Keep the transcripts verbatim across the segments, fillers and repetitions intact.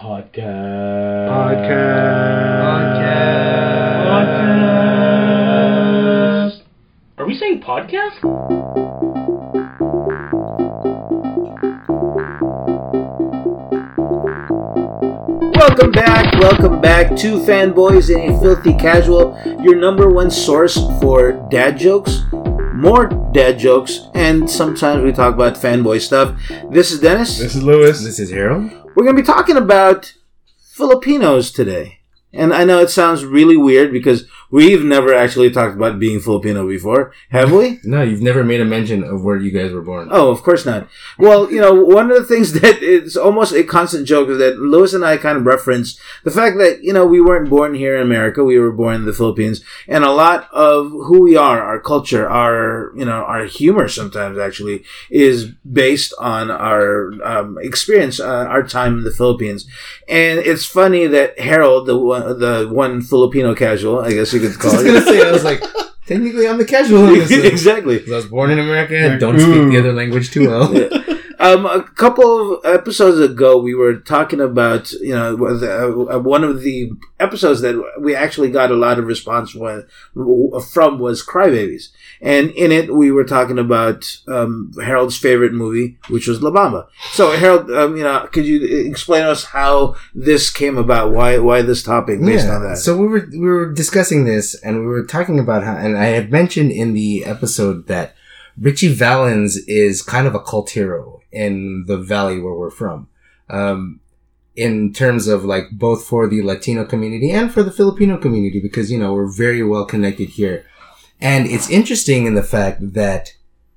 Podcast. Podcast. Podcast. Are we saying podcast? Welcome back, welcome back to Fanboys and a Filthy Casual, your number one source for dad jokes, more dad jokes, and sometimes we talk about fanboy stuff. This is Dennis. This is Lewis. This is Harold. We're going to be talking about Filipinos today. And I know it sounds really weird because we've never actually talked about being Filipino before, have we? No, you've never made a mention of where you guys were born. Oh, of course not. Well, you know, one of the things that is almost a constant joke is that Lewis and I kind of reference the fact that, you know, we weren't born here in America. We were born in the Philippines. And a lot of who we are, our culture, our, you know, our humor sometimes actually is based on our um, experience, uh, our time in the Philippines. And it's funny that Harold, the one, the one Filipino casual, I guess you could call I was it. going to say, I was like, technically I'm the casual in this. Exactly. I was born in America, don't speak the other language too well. Yeah. Um, a couple of episodes ago, we were talking about, you know, uh, one of the episodes that we actually got a lot of response from was Crybabies. And in it, we were talking about um, Harold's favorite movie, which was La Bamba. So, Harold, um, you know, could you explain to us how this came about? Why why this topic based yeah. on that? So we were we were discussing this, and we were talking about how, and I had mentioned in the episode that Richie Valens is kind of a cult hero in the valley where we're from. Um, in terms of like both for the Latino community and for the Filipino community, because, you know, we're very well connected here. And it's interesting in the fact that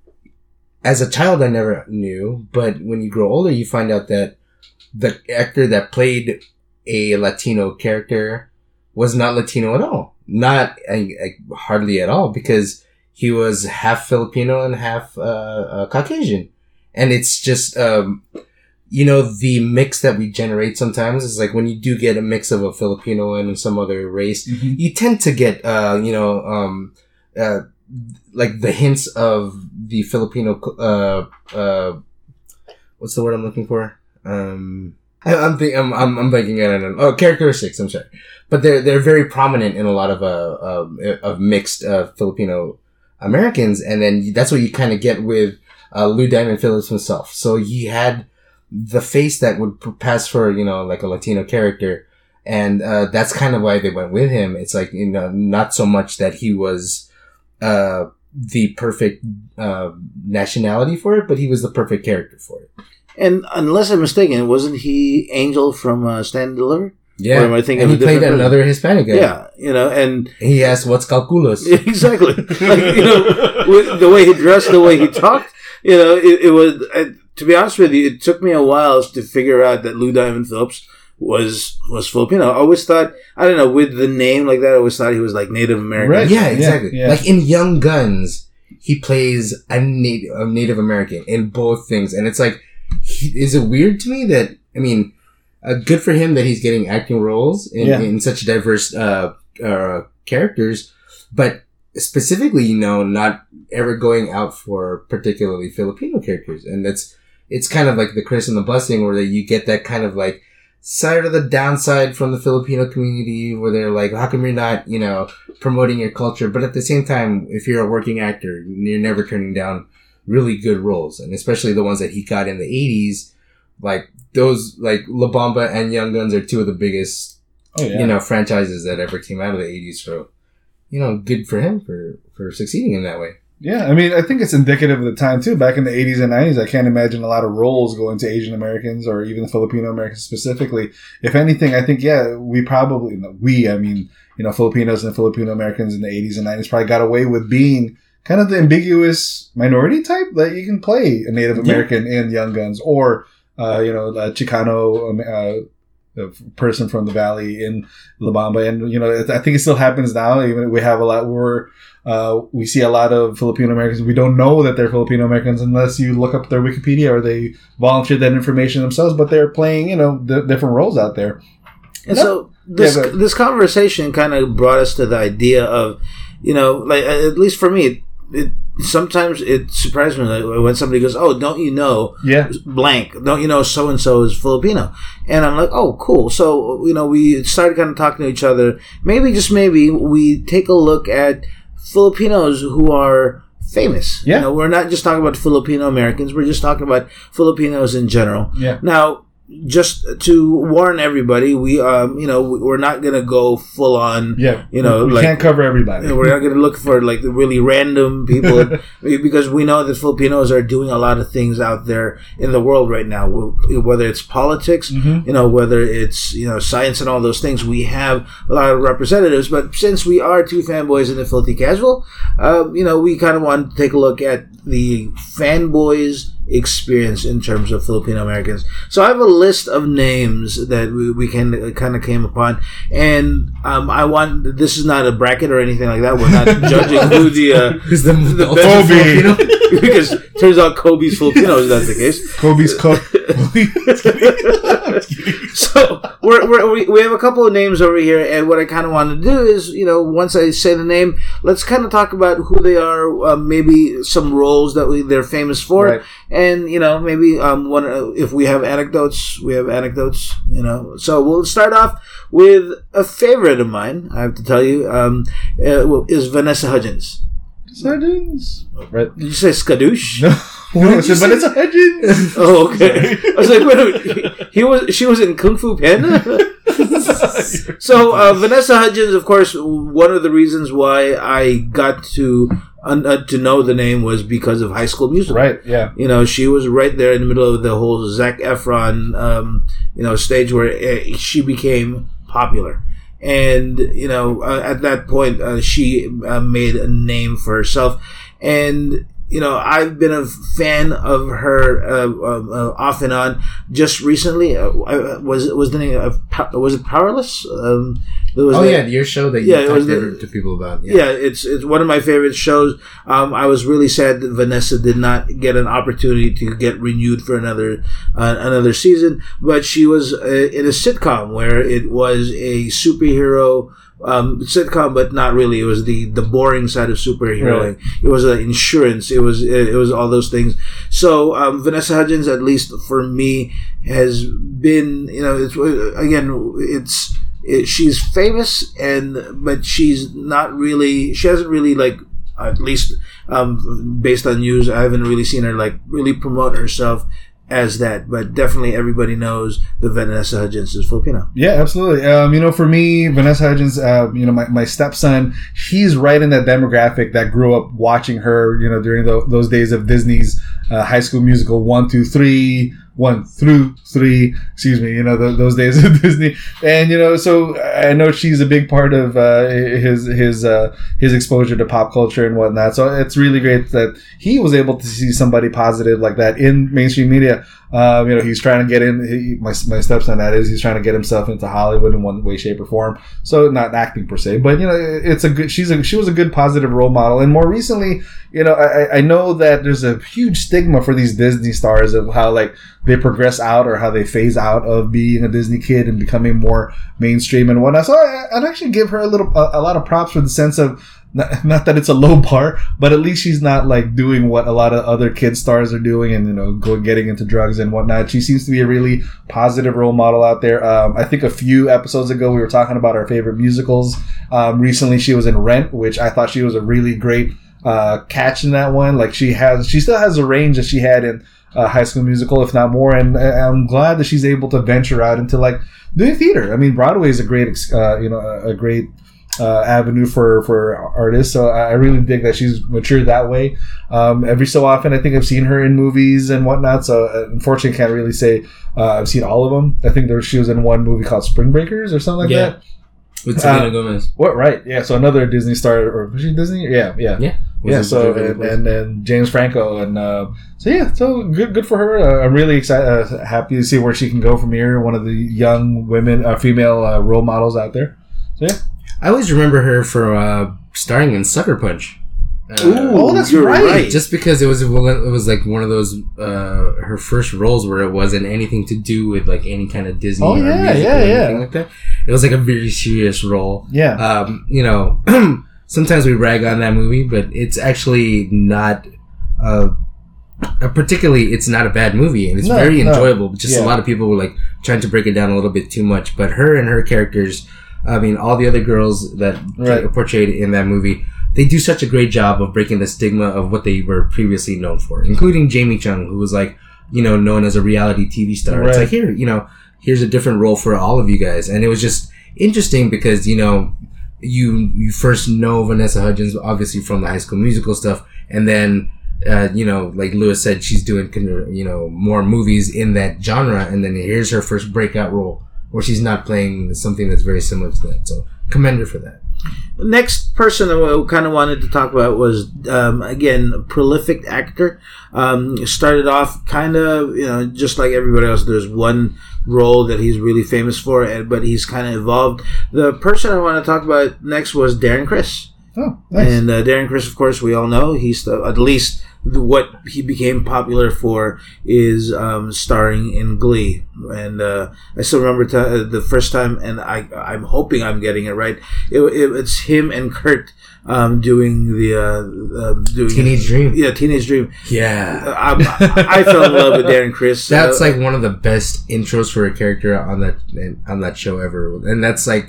as a child, I never knew, but when you grow older, you find out that the actor that played a Latino character was not Latino at all. Not uh, hardly at all, because he was half Filipino and half uh, uh, Caucasian. And it's just, um, you know, the mix that we generate sometimes is like when you do get a mix of a Filipino and some other race, mm-hmm. you tend to get, uh, you know, um, uh, like the hints of the Filipino, uh, uh, what's the word I'm looking for? Um, I, I'm thinking, I'm, I'm, I'm thinking, I don't know. Oh, characteristics, I'm sorry. But they're, they're very prominent in a lot of, uh, uh of mixed, uh, Filipino Americans. And then that's what you kind of get with, Uh, Lou Diamond Phillips himself. So he had the face that would pass for, you know, like a Latino character. And, uh, that's kind of why they went with him. It's like, you know, not so much that he was, uh, the perfect, uh, nationality for it, but he was the perfect character for it. And unless I'm mistaken, wasn't he Angel from uh, Stand and Deliver? Yeah. Or am I thinking and of he a played different another Hispanic guy. Yeah, you know, and he asked, what's calculus? Exactly. Like, you know, with the way he dressed, the way he talked, you know, it, it was, uh, to be honest with you, it took me a while to figure out that Lou Diamond Phillips was, was Filipino. I always thought, I don't know, with the name like that, I always thought he was like Native American. Right. Yeah, exactly. Yeah, yeah. Like in Young Guns, he plays a, Nat- a Native American in both things. And it's like, he, is it weird to me that, I mean, uh, good for him that he's getting acting roles in, yeah. in such diverse, uh, uh, characters, but specifically, you know, not ever going out for particularly Filipino characters. And that's, it's kind of like the Chris and the Busing, where you get that kind of like side of the downside from the Filipino community where they're like, how come you're not, you know, promoting your culture? But at the same time, if you're a working actor, you're never turning down really good roles. And especially the ones that he got in the eighties, like those, like La Bamba and Young Guns are two of the biggest, oh, yeah. you know, franchises that ever came out of the eighties. So, you know, good for him for, for succeeding in that way. Yeah, I mean, I think it's indicative of the time, too. Back in the eighties and nineties, I can't imagine a lot of roles going to Asian Americans or even Filipino Americans specifically. If anything, I think, yeah, we probably, we, I mean, you know, Filipinos and Filipino Americans in the eighties and nineties probably got away with being kind of the ambiguous minority type that you can play a Native American yeah. in Young Guns, or, uh, you know, a Chicano, um, uh, a person from the valley in La Bamba. And, you know, I think it still happens now. Even we have a lot, we're, uh, we see a lot of Filipino Americans. We don't know that they're Filipino Americans unless you look up their Wikipedia or they volunteer that information themselves, but they're playing, you know, the different roles out there. And so this, yeah, this conversation kind of brought us to the idea of, you know, like, at least for me, it, sometimes it surprises me like, when somebody goes, "Oh, don't you know Yeah. blank? Don't you know so and so is Filipino?" And I'm like, "Oh, cool." So you know, we started kind of talking to each other. Maybe just maybe we take a look at Filipinos who are famous. Yeah. You know, we're not just talking about Filipino Americans. We're just talking about Filipinos in general. Yeah. Now, just to warn everybody, we um, you know, we're not gonna go full on. Yeah. You know, we like can't cover everybody. you know, we're not going to look for like the really random people because we know that Filipinos are doing a lot of things out there in the world right now. Whether it's politics, Mhm. you know, whether it's you know science and all those things, we have a lot of representatives. But since we are two fanboys in the Filthy Casual, um, you know, we kind of want to take a look at the fanboys experience in terms of Filipino Americans. So I have a list of names that we, we can uh, kind of came upon, and um, I want this is not a bracket or anything like that. We're not judging who the uh, Who's the, the best Kobe. Filipino? because it turns out Kobe's Filipino is not the case. Kobe's co- So we're, we're, we we have a couple of names over here, and what I kind of want to do is, you know, once I say the name, let's kind of talk about who they are, uh, maybe some roles that we, they're famous for, Right. and you know, maybe um, one uh, if we have anecdotes, we have anecdotes, you know. So we'll start off with a favorite of mine. I have to tell you, um, uh, is Vanessa Hudgens. Sardines. Right. Did you say Skadoosh? No. No, it's Vanessa Hudgens. Oh, okay. I was like, wait a minute. He was, she was in Kung Fu Panda? So, uh, Vanessa Hudgens, of course, one of the reasons why I got to uh, to know the name was because of High School Musical. Right, yeah. You know, she was right there in the middle of the whole Zac Efron, um, you know, stage where uh, she became popular. And, you know, uh, at that point, uh, she uh, made a name for herself. And, you know, I've been a fan of her uh, uh, off and on. Just recently, uh, was was the name of was it Powerless? Um, there was Oh a- yeah, your show that you Yeah, it talked was the- to, to people about. yeah, it's it's one of my favorite shows. Um, I was really sad that Vanessa did not get an opportunity to get renewed for another uh, another season, but she was uh, in a sitcom where it was a superhero um, sitcom, but not really. It was the, the boring side of superheroing. Right. It was uh, insurance. It was it was all those things. So um, Vanessa Hudgens, at least for me, has been you know it's again it's. It, she's famous, and but she's not really. She hasn't really like, at least um, based on news, I haven't really seen her like really promote herself as that. But definitely, everybody knows that Vanessa Hudgens is Filipino. Yeah, absolutely. Um, you know, for me, Vanessa Hudgens, uh, you know, my, my stepson, he's right in that demographic that grew up watching her, you know, during the, those days of Disney's uh, High School Musical one, two, three, one through three, excuse me, you know, th- those days of Disney. And, you know, so I know she's a big part of uh, his his uh, his exposure to pop culture and whatnot. So it's really great that he was able to see somebody positive like that in mainstream media. Um, you know, he's trying to get in, he, my, my stepson, that is, he's trying to get himself into Hollywood in one way, shape, or form. So not acting per se, but, you know, it's a good, she's a, she was a good positive role model. And more recently, you know, I, I know that there's a huge stigma for these Disney stars of how, like, they progress out or how they phase out of being a Disney kid and becoming more mainstream and whatnot. So I, I'd actually give her a little, a, a lot of props for the sense of, not, not that it's a low bar, but at least she's not like doing what a lot of other kid stars are doing and, you know, go getting into drugs and whatnot. She seems to be a really positive role model out there. Um, I think a few episodes ago we were talking about our favorite musicals. Um, recently she was in Rent, which I thought she was a really great uh, catch in that one. Like she has, she still has the range that she had in uh, High School Musical, if not more. And I'm glad that she's able to venture out into like doing theater. I mean, Broadway is a great, uh, you know, a great uh, avenue for, for artists. So I really dig that she's matured that way. Um, every so often, I think I've seen her in movies and whatnot. So uh, unfortunately, can't really say uh, I've seen all of them. I think there she was in one movie called Spring Breakers or something like Yeah. that. With Selena Uh, Gomez. What? Right? Yeah. So another Disney star, or was she Disney? Yeah, yeah, Yeah. yeah. Was So it really and, close? and then James Franco, and uh, so yeah. So good, good for her. Uh, I'm really excited, uh, happy to see where she can go from here. One of the young women, uh, female uh, role models out there. So yeah. I always remember her for uh, starring in Sucker Punch. Uh, Oh, that's you're right. Just because it was it was like one of those uh, her first roles where it wasn't anything to do with like any kind of Disney Oh, or yeah, music yeah, or yeah. anything like that. It was like a very serious role. Yeah. Um, you know, sometimes we rag on that movie, but it's actually not. Uh, Uh, particularly, it's not a bad movie, and it's No, very no. enjoyable. But just Yeah. a lot of people were like trying to break it down a little bit too much. But her and her characters, I mean, all the other girls that Right. portrayed in that movie, they do such a great job of breaking the stigma of what they were previously known for, including Jamie Chung, who was like, you know, known as a reality T V star. It's Right. like, here, you know, here's a different role for all of you guys, and it was just interesting because you know, you you first know Vanessa Hudgens obviously from the High School Musical stuff, and then. Uh, you know, like Lewis said, she's doing, you know, more movies in that genre, and then here's her first breakout role where she's not playing something that's very similar to that. So, commend her for that. Next person I kind of wanted to talk about was, um, again, a prolific actor. Um, started off kind of, you know, just like everybody else, there's one role that he's really famous for, and, but he's kind of evolved. The person I want to talk about next was Darren Criss. Oh, nice. And uh, Darren Criss, of course, we all know. He's the, at least the, what he became popular for is um, starring in Glee. And uh, I still remember t- uh, the first time, and I, I'm hoping I'm getting it right. It, it, it's him and Kurt um, doing the uh, uh, doing Teenage Dream. Yeah, Teenage Dream. Yeah. Uh, I, I fell in love with Darren Criss. That's uh, like one of the best intros for a character on that on that show ever. And that's like,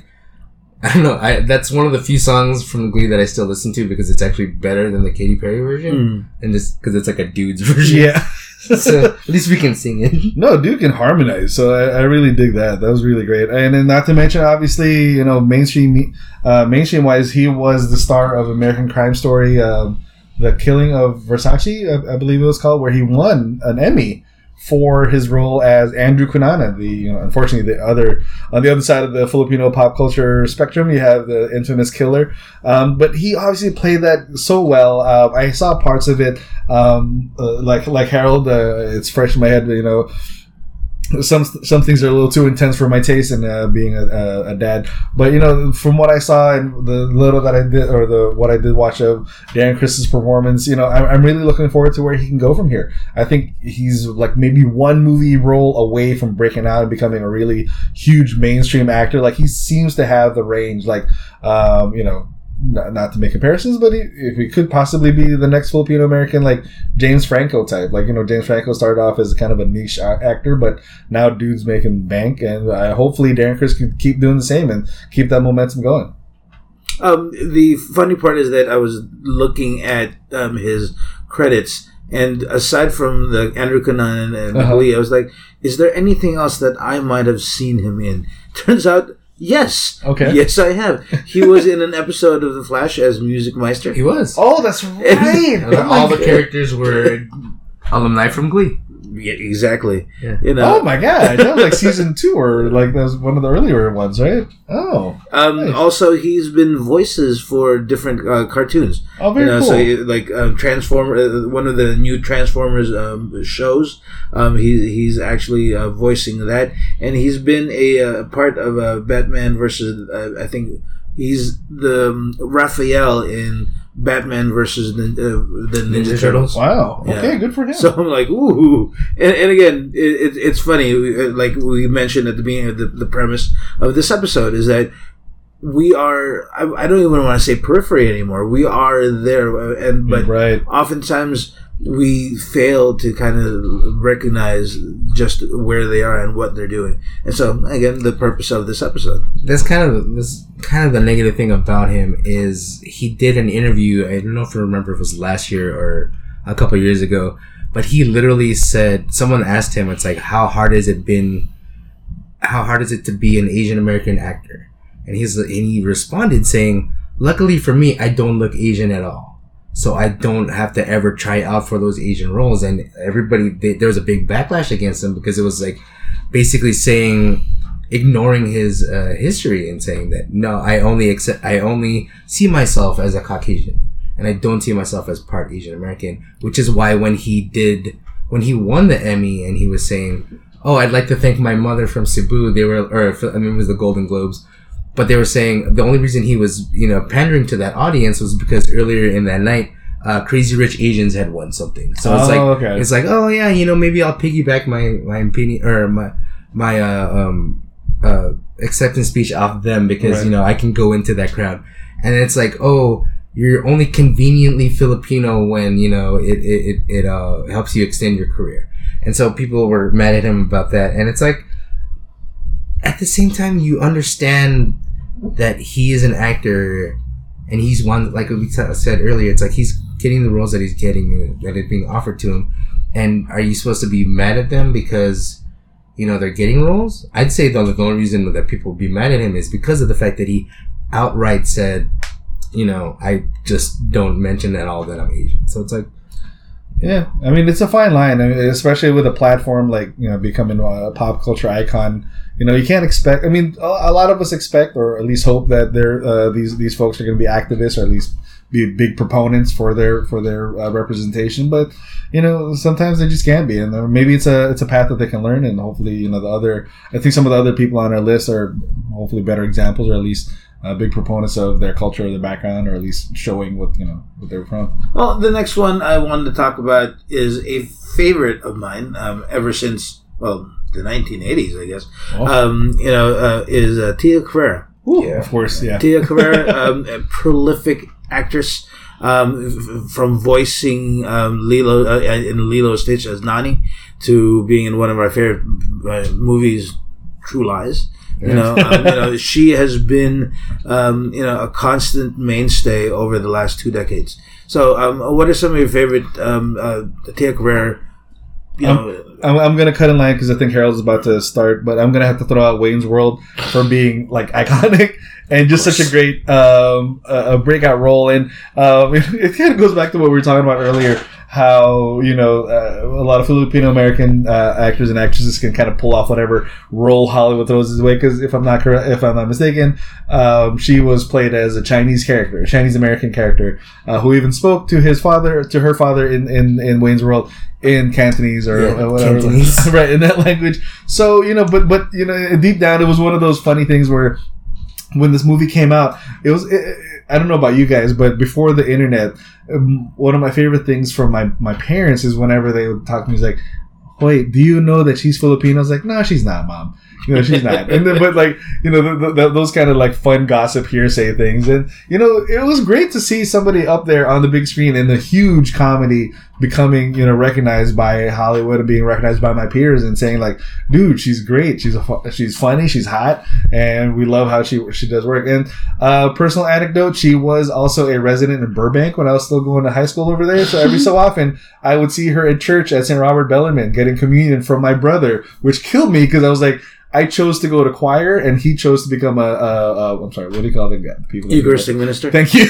I don't know. I that's one of the few songs from Glee that I still listen to because it's actually better than the Katy Perry version, Mm. and just because it's like a dude's version. Yeah. So at least we can sing it. No, Duke can harmonize, so I, I really dig that. That was really great, and then not to mention, obviously, you know, mainstream, uh, mainstream wise, he was the star of American Crime Story, um, The Killing of Versace, I, I believe it was called, where he won an Emmy for his role as Andrew Cunanan. The you know, unfortunately, the other on the other side of the Filipino pop culture spectrum, you have the infamous Killer. Um, but he obviously played that so well. Uh, I saw parts of it, um, uh, like like Harold. Uh, it's fresh in my head, you know. Some some things are a little too intense for my taste, and uh, being a, a, a dad. But you know, from what I saw and the little that I did, or the what I did watch of Darren Criss's performance, you know, I'm, I'm really looking forward to where he can go from here. I think he's like maybe one movie role away from breaking out and becoming a really huge mainstream actor. Like he seems to have the range. Like, um, you know. Not, not to make comparisons, but he, if he could possibly be the next Filipino American, like James Franco type. Like, you know, James Franco started off as kind of a niche actor, but now dude's making bank, and uh, hopefully Darren Criss can keep doing the same and keep that momentum going. Um, the funny part is that I was looking at um, his credits, and aside from the Andrew Cunanan and Uh-huh. Glee, I was like, is there anything else that I might have seen him in? Turns out, yes. Okay. Yes, I have. He was in an episode of The Flash as Music Meister. He was. Oh, that's right. And all the characters were alumni from Glee. Yeah, exactly. Yeah. You know. Oh my god, that was like season two, or like that was one of the earlier ones, right? Oh, Um, nice. Also, he's been voices for different uh, cartoons. Oh, very you know, cool. So, he- like um, Transformer, uh, one of the new Transformers um, shows. Um, he he's actually uh, voicing that, and he's been a uh, part of uh, Batman versus. Uh, I think he's the um, Raphael in Batman versus the, uh, the Ninja, Ninja Turtles. Turtles. Wow. Yeah. Okay, good for him. So I'm like, ooh. And, and again, it, it, it's funny, uh, like we mentioned at the beginning of the, the premise of this episode, is that we are, I, I don't even want to say periphery anymore. We are there. uh, and But right. oftentimes we fail to kind of recognize just where they are and what they're doing. And so, again, the purpose of this episode. That's kind of this kind of the negative thing about him is he did an interview. I don't know if you remember if it was last year or a couple of years ago, but he literally said, someone asked him, it's like, how hard has it been? How hard is it to be an Asian American actor? And he's and he responded saying, luckily for me, I don't look Asian at all. So I don't have to ever try out for those Asian roles. And everybody, they, there was a big backlash against him because it was like basically saying, ignoring his uh, history and saying that, no, I only accept, I only see myself as a Caucasian and I don't see myself as part Asian American, which is why when he did, when he won the Emmy and he was saying, oh, I'd like to thank my mother from Cebu, they were, or I mean, it was the Golden Globes. But they were saying the only reason he was, you know, pandering to that audience was because earlier in that night, uh, Crazy Rich Asians had won something. So it's Oh, like, okay. it's like, oh yeah, you know, maybe I'll piggyback my, my opinion or my, my, uh, um, uh, acceptance speech off them because, Right. you know, I can go into that crowd. and it's like, oh, you're only conveniently Filipino when, you know, it, it, it, it uh, helps you extend your career. And so people were mad at him about that. And it's like, at the same time, you understand that he is an actor and he's one, like we t- said earlier, it's like he's getting the roles that he's getting, that is being offered to him. And are you supposed to be mad at them because, you know, they're getting roles? I'd say the, the only reason that people would be mad at him is because of the fact that he outright said, you know, I just don't mention at all that I'm Asian. So it's like, yeah, I mean, it's a fine line, I mean, especially with a platform like, you know, becoming a pop culture icon. You know, you can't expect, I mean, a, a lot of us expect, or at least hope, that they're, uh, these, these folks are going to be activists, or at least be big proponents for their, for their uh, representation. But, you know, sometimes they just can't be. And maybe it's a, it's a path that they can learn. And hopefully, you know, the other, I think some of the other people on our list are hopefully better examples, or at least Uh, big proponents of their culture or their background, or at least showing what, you know, what they're from. Well, the next one I wanted to talk about is a favorite of mine um, ever since, well, the nineteen eighties, I guess. Oh. Um, you know, uh, is uh, Tia Carrere. Ooh, Yeah. of course, yeah. Tia Carrere, um, a prolific actress, um, f- from voicing um, Lilo uh, in Lilo and Stitch as Nani to being in one of our favorite uh, movies, True Lies. You know, um, you know, she has been, um, you know, a constant mainstay over the last two decades. So, um, what are some of your favorite um, uh, Tia Carrere? You know, I'm, I'm going to cut in line because I think Harold's about to start, but I'm going to have to throw out Wayne's World for being like iconic and just such a great um, a, a breakout role. And um, it, it kind of goes back to what we were talking about earlier. How, you know, uh, a lot of Filipino American uh, actors and actresses can kind of pull off whatever role Hollywood throws his way. Because if I'm not correct, if I'm not mistaken, um, she was played as a Chinese character, a Chinese American character, uh, who even spoke to his father, to her father in, in, in Wayne's World in Cantonese or Yeah, whatever, Cantonese. right, in that language. So, you know, but but you know, deep down, it was one of those funny things where when this movie came out, it was. It, I don't know about you guys, but before the internet, um, one of my favorite things from my, my parents is whenever they would talk to me, it's like, wait, do you know that she's Filipino? I was like, no, she's not, Mom. You know, she's not. And then, but like, you know, the, the, those kind of like fun gossip hearsay things. And, you know, it was great to see somebody up there on the big screen in a huge comedy becoming, you know, recognized by Hollywood and being recognized by my peers and saying like, dude, she's great. She's a, fu- she's funny. She's hot. And we love how she, she does work. And, uh, personal anecdote, she was also a resident in Burbank when I was still going to high school over there. So every so often I would see her at church at Saint Robert Bellarmine getting communion from my brother, which killed me because I was like, I chose to go to choir, and he chose to become a, a, a I'm sorry, what do you call them guy? People Eucharistic minister. Thank you.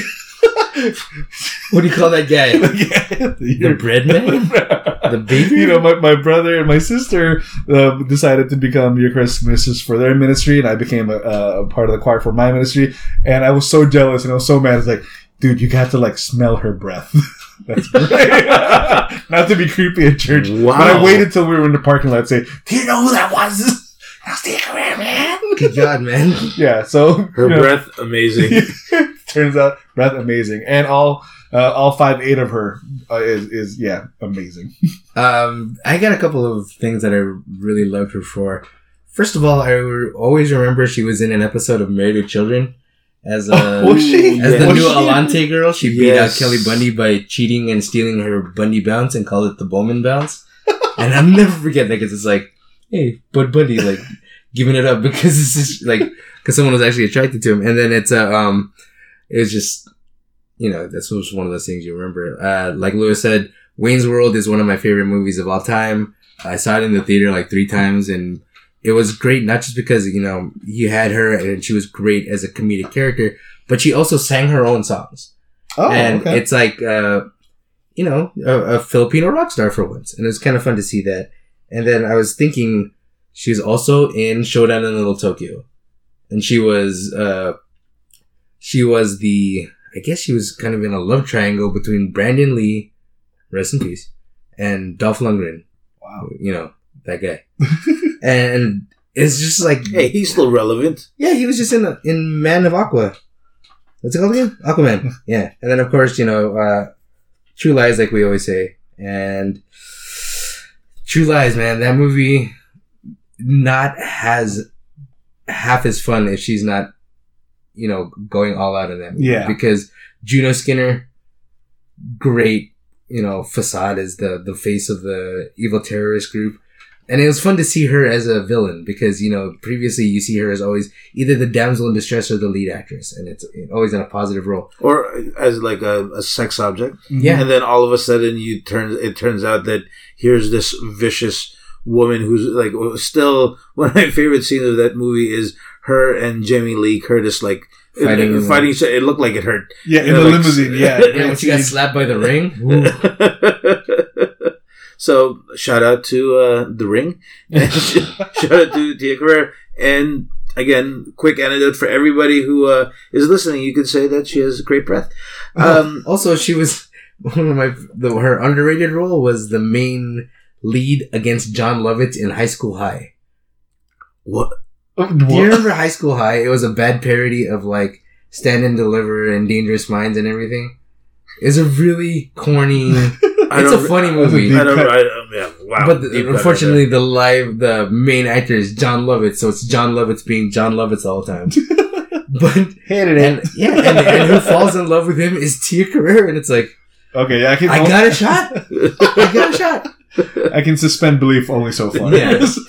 What do you call that guy? Yeah. The bread man? The baby? You know, my, my brother and my sister uh, decided to become Eucharistic ministers for their ministry, and I became a, a part of the choir for my ministry, and I was so jealous, and I was so mad. It's like, dude, you got to like smell her breath. That's great. Not to be creepy at church. Wow. But I waited till we were in the parking lot to say, do you know who that was? That's Tia Carrere, man. Good God, man. Yeah, so Her you know, breath, amazing. turns out breath amazing, and all uh, all five eight of her uh, is is yeah amazing. Um, I got a couple of things that I really loved her for. First of all, I re- always remember she was in an episode of Married with Children as a Oh, was she? as the Was new she? Alante girl. She beat Yes. out Kelly Bundy by cheating and stealing her Bundy bounce and called it the Bowman bounce. And I'll never forget that because it's like, hey, Bud Bundy, like giving it up because it's just like because someone was actually attracted to him, and then it's uh, um, it was just you know that's was one of those things you remember. Uh, like Lewis said, Wayne's World is one of my favorite movies of all time. I saw it in the theater like three times, and it was great not just because you know you had her and she was great as a comedic character, but she also sang her own songs, Oh, and okay. it's like uh, you know a, a Filipino rock star for once, and it was kind of fun to see that. And then I was thinking. She's also in Showdown in Little Tokyo. And she was, uh, she was the, I guess she was kind of in a love triangle between Brandon Lee, rest in peace, and Dolph Lundgren. Wow. You know, that guy. And it's just like, Hey, he's still relevant. yeah, he was just in, in Man of Aqua. What's it called again? Aquaman. Yeah. And then of course, you know, uh, True Lies, like we always say. And True Lies, man, that movie, not has half as fun if she's not, you know, going all out in that movie. Yeah. Because Juno Skinner, great, you know, facade as the, the face of the evil terrorist group. And it was fun to see her as a villain because, you know, previously you see her as always either the damsel in distress or the lead actress. And it's always in a positive role. Or as like a, a sex object. Yeah. And then all of a sudden you turn, it turns out that here's this vicious woman who's like, still, one of my favorite scenes of that movie is her and Jamie Lee Curtis, like, Fighting, it, fighting each other. It looked like it hurt. Yeah, in You know, the like- limousine. Yeah, Yeah, when she got slapped by the ring. So, shout out to uh, The Ring. And shout out to Tia Carrere. And again, quick anecdote for everybody who uh, is listening. You could say that she has great breath. Um, Also, she was one of my the, her underrated role was the main lead against John Lovitz in High School High. what? Do you remember High School High? It was a bad parody of like Stand and Deliver and Dangerous Minds and everything. It's a really corny. I It's a don't- funny that was a movie. deep I don't cut. I, um, yeah, wow. But Deep the, cut unfortunately, the live, the main actor is John Lovitz, so it's John Lovitz being John Lovitz all the time. But Hated and yeah, and, and who falls in love with him is Tia Carrere, and it's like Okay, yeah, I can. I got a shot. I got a shot. I can suspend belief only so far. Yes.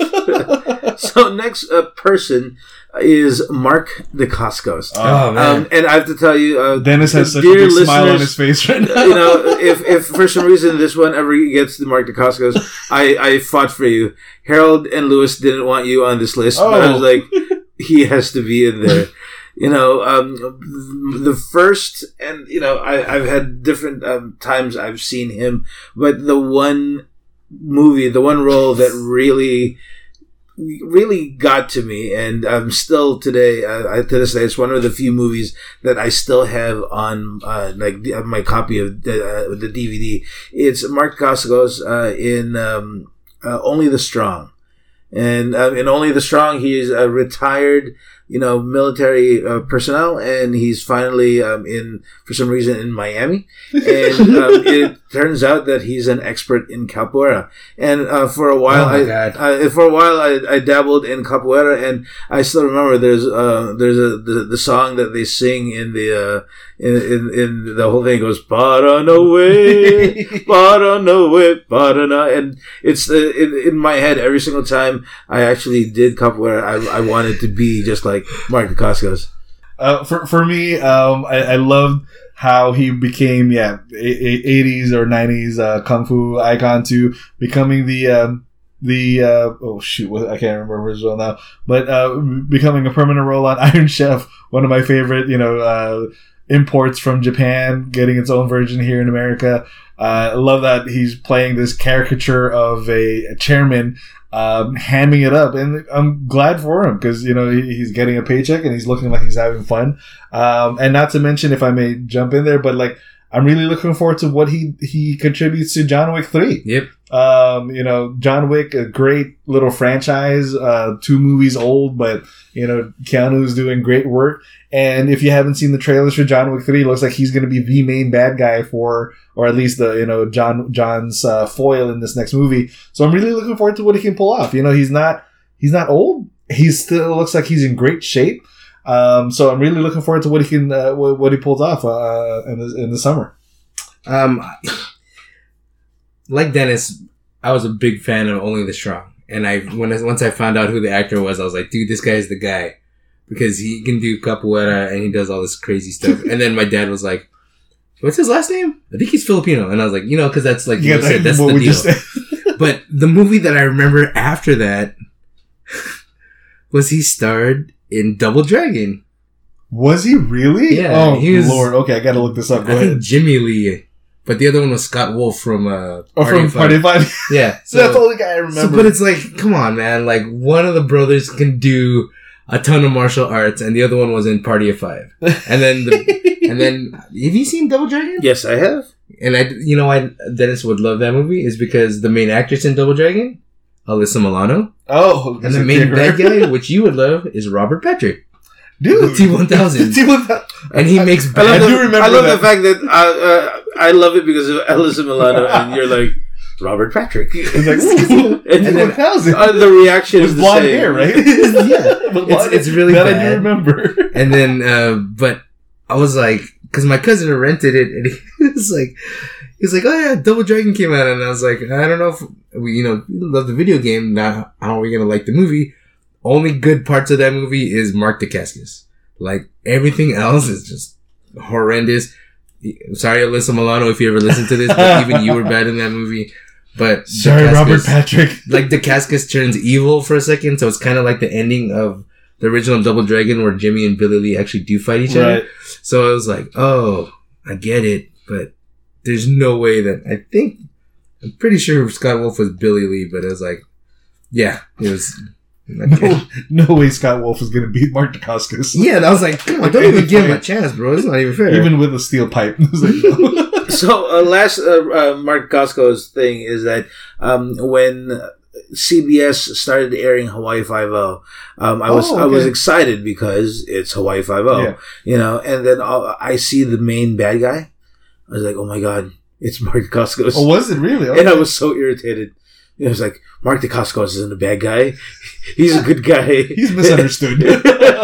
So next uh, person is Mark Dacascos. Oh man. Um, and I have to tell you, uh, Dennis has such a dear big smile on listeners, his face right now. you know, if, if for some reason this one ever gets to Mark Dacascos, I, I fought for you. Harold and Lewis didn't want you on this list, but I was Oh. like, he has to be in there. You know, um, the first, and, you know, I, I've had different um, times I've seen him, but the one movie, the one role that really, really got to me, and I'm still today, uh, I, to this day, it's one of the few movies that I still have on, uh, like, the, my copy of the, uh, the D V D. It's Mark Dacascos, uh, in, um, uh, Only the Strong. And, um, in Only the Strong, he's a retired, you know, military uh, personnel, and he's finally um, in, for some reason, in Miami. And um, it turns out that he's an expert in capoeira. And uh, for a while, Oh my I, God. I for a while I, I dabbled in capoeira, and I still remember there's uh there's a the, the song that they sing in the uh in in, in the whole thing goes Paranaway, Paranaway, Parana, and it's uh, in, in my head every single time I actually did capoeira. I I wanted to be just like Mark Dacascos. Uh, for for me, um, I, I loved how he became, yeah, eighties or nineties uh, kung fu icon to becoming the um, the uh, oh shoot, what, I can't remember his role now, but uh, becoming a permanent role on Iron Chef, one of my favorite, you know, uh, imports from Japan, getting its own version here in America. Uh, I love that he's playing this caricature of a, a chairman. Um, hamming it up, and I'm glad for him because you know he, he's getting a paycheck and he's looking like he's having fun. Um, and not to mention, if I may jump in there, but like I'm really looking forward to what he he contributes to John Wick three. Yep. Um, you know, John Wick, a great little franchise, uh, two movies old, but you know Keanu's doing great work. And if you haven't seen the trailers for John Wick three, it looks like he's going to be the main bad guy for, or at least the, you know, John, John's, uh, foil in this next movie. So I'm really looking forward to what he can pull off. You know, he's not, he's not old. He still looks like he's in great shape. Um, so I'm really looking forward to what he can, uh, what, what he pulls off, uh, in the, in the summer. Um, like Dennis, I was a big fan of Only the Strong, and I when I, once I found out who the actor was, I was like, dude, this guy's the guy because he can do capoeira and he does all this crazy stuff. And then my dad was like, "What's his last name?" I think he's Filipino, and I was like, you know, because that's like you Yeah, said, that's what the we deal. just said. But the movie that I remember after that was he starred in Double Dragon. Was he really? Yeah, Oh, he was- Lord. Okay, I gotta look this up. Go I think ahead. Jimmy Lee, but the other one was Scott Wolf from uh, Oh, Party from of Five. Party of Five. Yeah, So that's the only guy I remember. So, but it's like, come on, man! Like one of the brothers can do a ton of martial arts, and the other one was in Party of Five. And then, the, and then, have you seen Double Dragon? Yes, I have. And I, you know, why Dennis would love that movie is because the main actress in Double Dragon, Alyssa Milano, oh, and the main bad guy, which you would love, is Robert Patrick, dude, the T one thousand, T one thousand. and he makes I love, bad. I the, do remember I love that. the fact that uh, uh, I love it because of Alyssa Milano, and you're like, Robert Patrick. It's like, ooh, and and then how's it? uh, the reaction With is the blonde same. hair, right? Yeah. With It's, blonde it's really that I bad. do remember. And then, uh, but I was like, because my cousin rented it, and he was like, he was like, oh yeah, Double Dragon came out, and I was like, I don't know if we, you know, love the video game. Now, how are we gonna like the movie? Only good parts of that movie is Mark Dacascos. Like everything else is just horrendous. Sorry, Alyssa Milano, if you ever listened to this, but even you were bad in that movie. But Sorry, Dacascos- Robert Patrick. like Dacascos turns evil for a second, so it's kind of like the ending of the original Double Dragon, where Jimmy and Billy Lee actually do fight each Right. other. So I was like, oh, I get it, but there's no way that I think I'm pretty sure Scott Wolf was Billy Lee, but it was like, yeah, it was. No, no way Scott Wolf is going to beat Mark Dacascos. Yeah, and I was like, come on, don't even give him a chance, bro. It's not even fair. Even with a steel pipe. It's like, no. So, uh, last uh, uh, Mark Costco's thing is that um, when C B S started airing Hawaii Five-O, um, I was Oh, I was okay. excited because it's Hawaii Five-O, Yeah. you know. And then uh, I see the main bad guy. I was like, oh my god, it's Mark Costco. Oh, was it really? And I was so irritated. It was like, Mark Dacascos isn't a bad guy. He's a good guy. He's misunderstood. You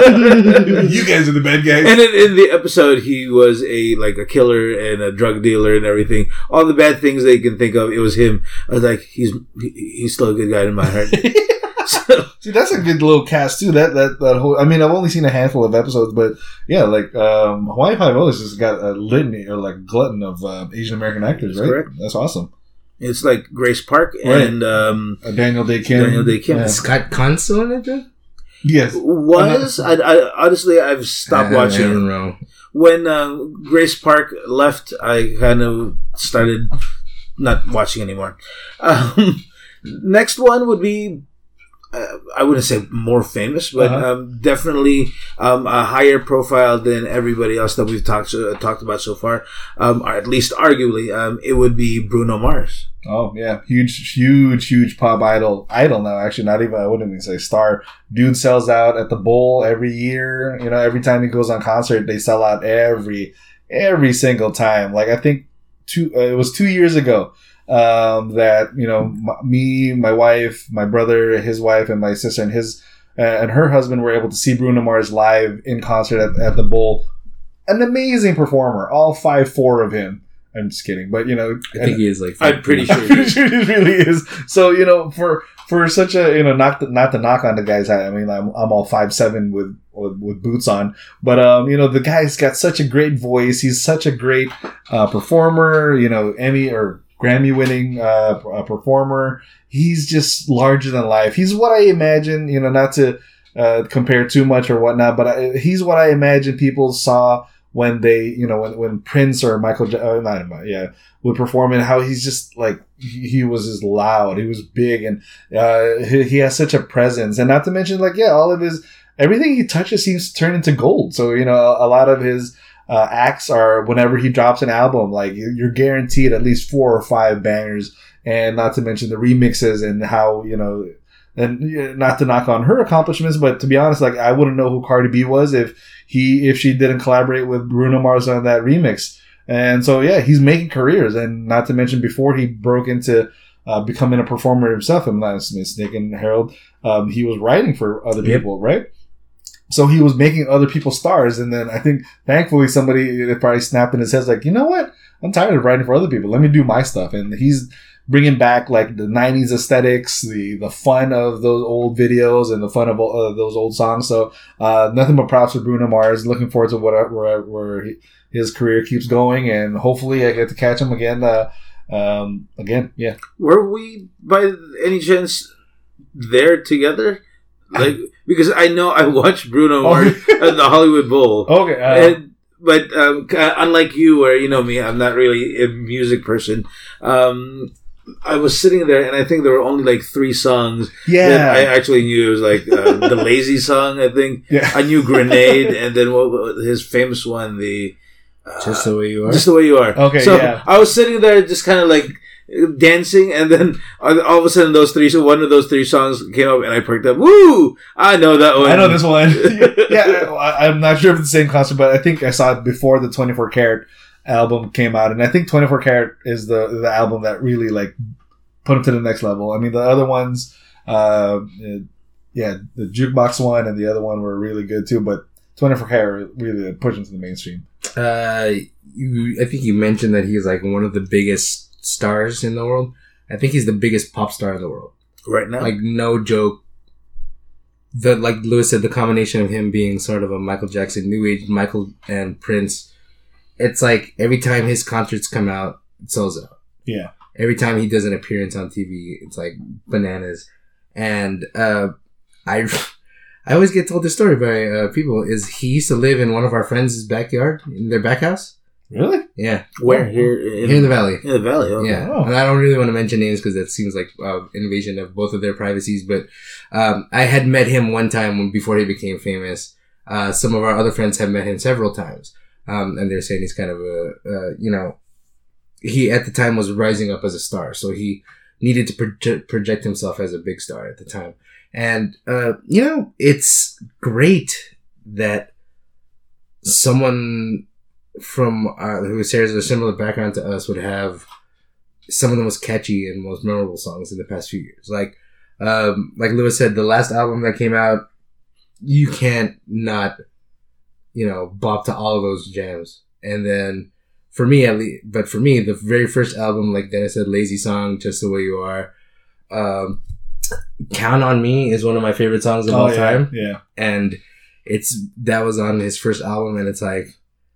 guys are the bad guys. And in, in the episode, he was a like a killer and a drug dealer and everything. All the bad things they can think of, it was him. I was like, he's he, he's still a good guy in my heart. So, See, that's a good little cast too. That that that whole. I mean, I've only seen a handful of episodes, but yeah, like um, Hawaii Five-O has just got a litany or like glutton of uh, Asian American actors, That's right? correct. That's awesome. it's like Grace Park and um, Uh, Daniel Day Kim. Daniel Day Kim. Yeah. Scott Conso in it, though? Yes. was I, I honestly I've stopped I- watching I it. don't know. When uh, Grace Park left, I kind of started not watching anymore. Um, next one would be, uh, I wouldn't say more famous, but Uh-huh. um, definitely um, a higher profile than everybody else that we've talked uh, talked about so far, um, or at least arguably. Um, it would be Bruno Mars. Oh yeah, huge, huge, huge pop idol. Idol now, actually, not even. I wouldn't even say star. Dude sells out at the Bowl every year. You know, every time he goes on concert, they sell out every every single time. Like I think two. Uh, it was two years ago um, that you know m- me, my wife, my brother, his wife, and my sister and his uh, and her husband were able to see Bruno Mars live in concert at, at the Bowl. An amazing performer. All five four of him. I'm just kidding, but you know, I think he is like. I'm pretty sure. I'm pretty sure it really is. So you know, for for such a you know, not to, not to knock on the guy's height. I mean, I'm I'm all five seven with, with with boots on, but um, you know, the guy's got such a great voice. He's such a great uh, performer. You know, Emmy or Grammy winning uh, uh, performer. He's just larger than life. He's what I imagine. You know, not to uh, compare too much or whatnot, but I, he's what I imagine people saw when they, you know, when, when Prince or Michael, uh, not yeah, would perform, and how he's just like, he, he was just loud, he was big, and uh, he, he has such a presence, and not to mention, like, yeah, all of his, everything he touches seems to turn into gold. So, you know, a, a lot of his uh, acts are, whenever he drops an album, like, you're guaranteed at least four or five bangers, and not to mention the remixes and how, you know, and not to knock on her accomplishments, but to be honest, like, I wouldn't know who Cardi B was if he if she didn't collaborate with Bruno Mars on that remix. And so, yeah, he's making careers. And not to mention, before he broke into uh, becoming a performer himself, if I'm not mistaken, Harold, um, he was writing for other Yep. people, right? So he was making other people stars. And then I think, thankfully, somebody it probably snapped in his head, like, you know what? I'm tired of writing for other people. Let me do my stuff. And he's bringing back like the nineties aesthetics, the the fun of those old videos and the fun of uh, those old songs. So uh, nothing but props for Bruno Mars. Looking forward to what where, where he, his career keeps going, and hopefully I get to catch him again. Uh, um, again, yeah. Were we by any chance there together? Like, because I know I watched Bruno Mars at the Hollywood Bowl. Okay. Uh, And, but um, unlike you, where you know me, I'm not really a music person. Um, I was sitting there, and I think there were only like three songs yeah. that I actually knew. It was like uh, the Lazy song, I think. yeah. I knew Grenade, and then what what- his famous one, the uh, Just the way you are. Just the Way You Are. Okay, so yeah. I was sitting there, just kind of like dancing, and then all all of a sudden, those three, so one of those three songs came up, and I perked up. Woo! I know that one. I know this one. yeah, I, I'm not sure if it's the same concert, but I think I saw it before the twenty-four karat album came out, and I think twenty-four karat is the the album that really like put him to the next level. I mean, the other ones, uh, yeah, the Jukebox one and the other one were really good too, but twenty-four karat really pushed him to the mainstream. Uh, you, I think you mentioned that he's like one of the biggest stars in the world. I think he's the biggest pop star in the world. Right now. Like, no joke. The, like Lewis said, the combination of him being sort of a Michael Jackson, New Age, Michael and Prince, it's like every time his concerts come out, it sells out. Yeah. Every time he does an appearance on T V, it's like bananas. And, uh, I, I always get told this story by, uh, people, is he used to live in one of our friends' backyard, in their back house. Really? Yeah. Where? Here in, Here in the valley. In the valley, okay. Yeah. Oh. And I don't really want to mention names because that seems like uh, invasion of both of their privacies. But um, I had met him one time when, before he became famous. Uh, some of our other friends have met him several times. Um, and they're saying he's kind of a, uh, you know, he at the time was rising up as a star. So he needed to proje- project himself as a big star at the time. And, uh, you know, it's great that someone from uh, who shares a similar background to us would have some of the most catchy and most memorable songs in the past few years. Like, um, like Lewis said, the last album that came out, you can't not, you know, bop to all of those jams. And then for me, at least, but for me, the very first album, like Dennis said, Lazy Song, Just the Way You Are, um, Count on Me is one of my favorite songs of Oh, all yeah, time. Yeah. And it's, that was on his first album, and it's like,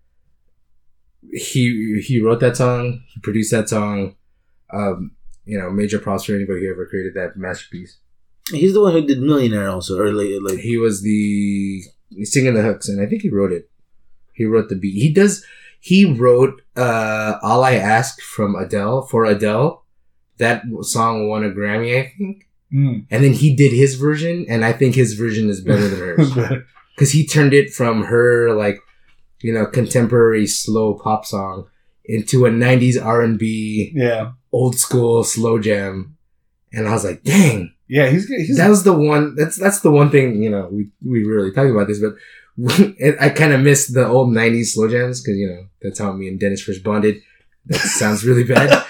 he, he wrote that song, he produced that song, um, you know, major props for anybody who ever created that masterpiece. He's the one who did Millionaire also, or like, like He was the, singing the hooks, and I think he wrote it. He wrote the beat. He does, he wrote, uh, All I Ask from Adele, for Adele. That song won a Grammy, I think. Mm. And then he did his version, and I think his version is better than hers. Because he turned it from her, like, you know, contemporary slow pop song into a nineties R and B, Yeah. old school slow jam. And I was like, dang. Yeah, he's he's That was the one, that's that's the one thing, you know, we, we really talked about this, but it, I kind of missed the old nineties slow jams, because, you know, that's how me and Dennis first bonded. That sounds really bad.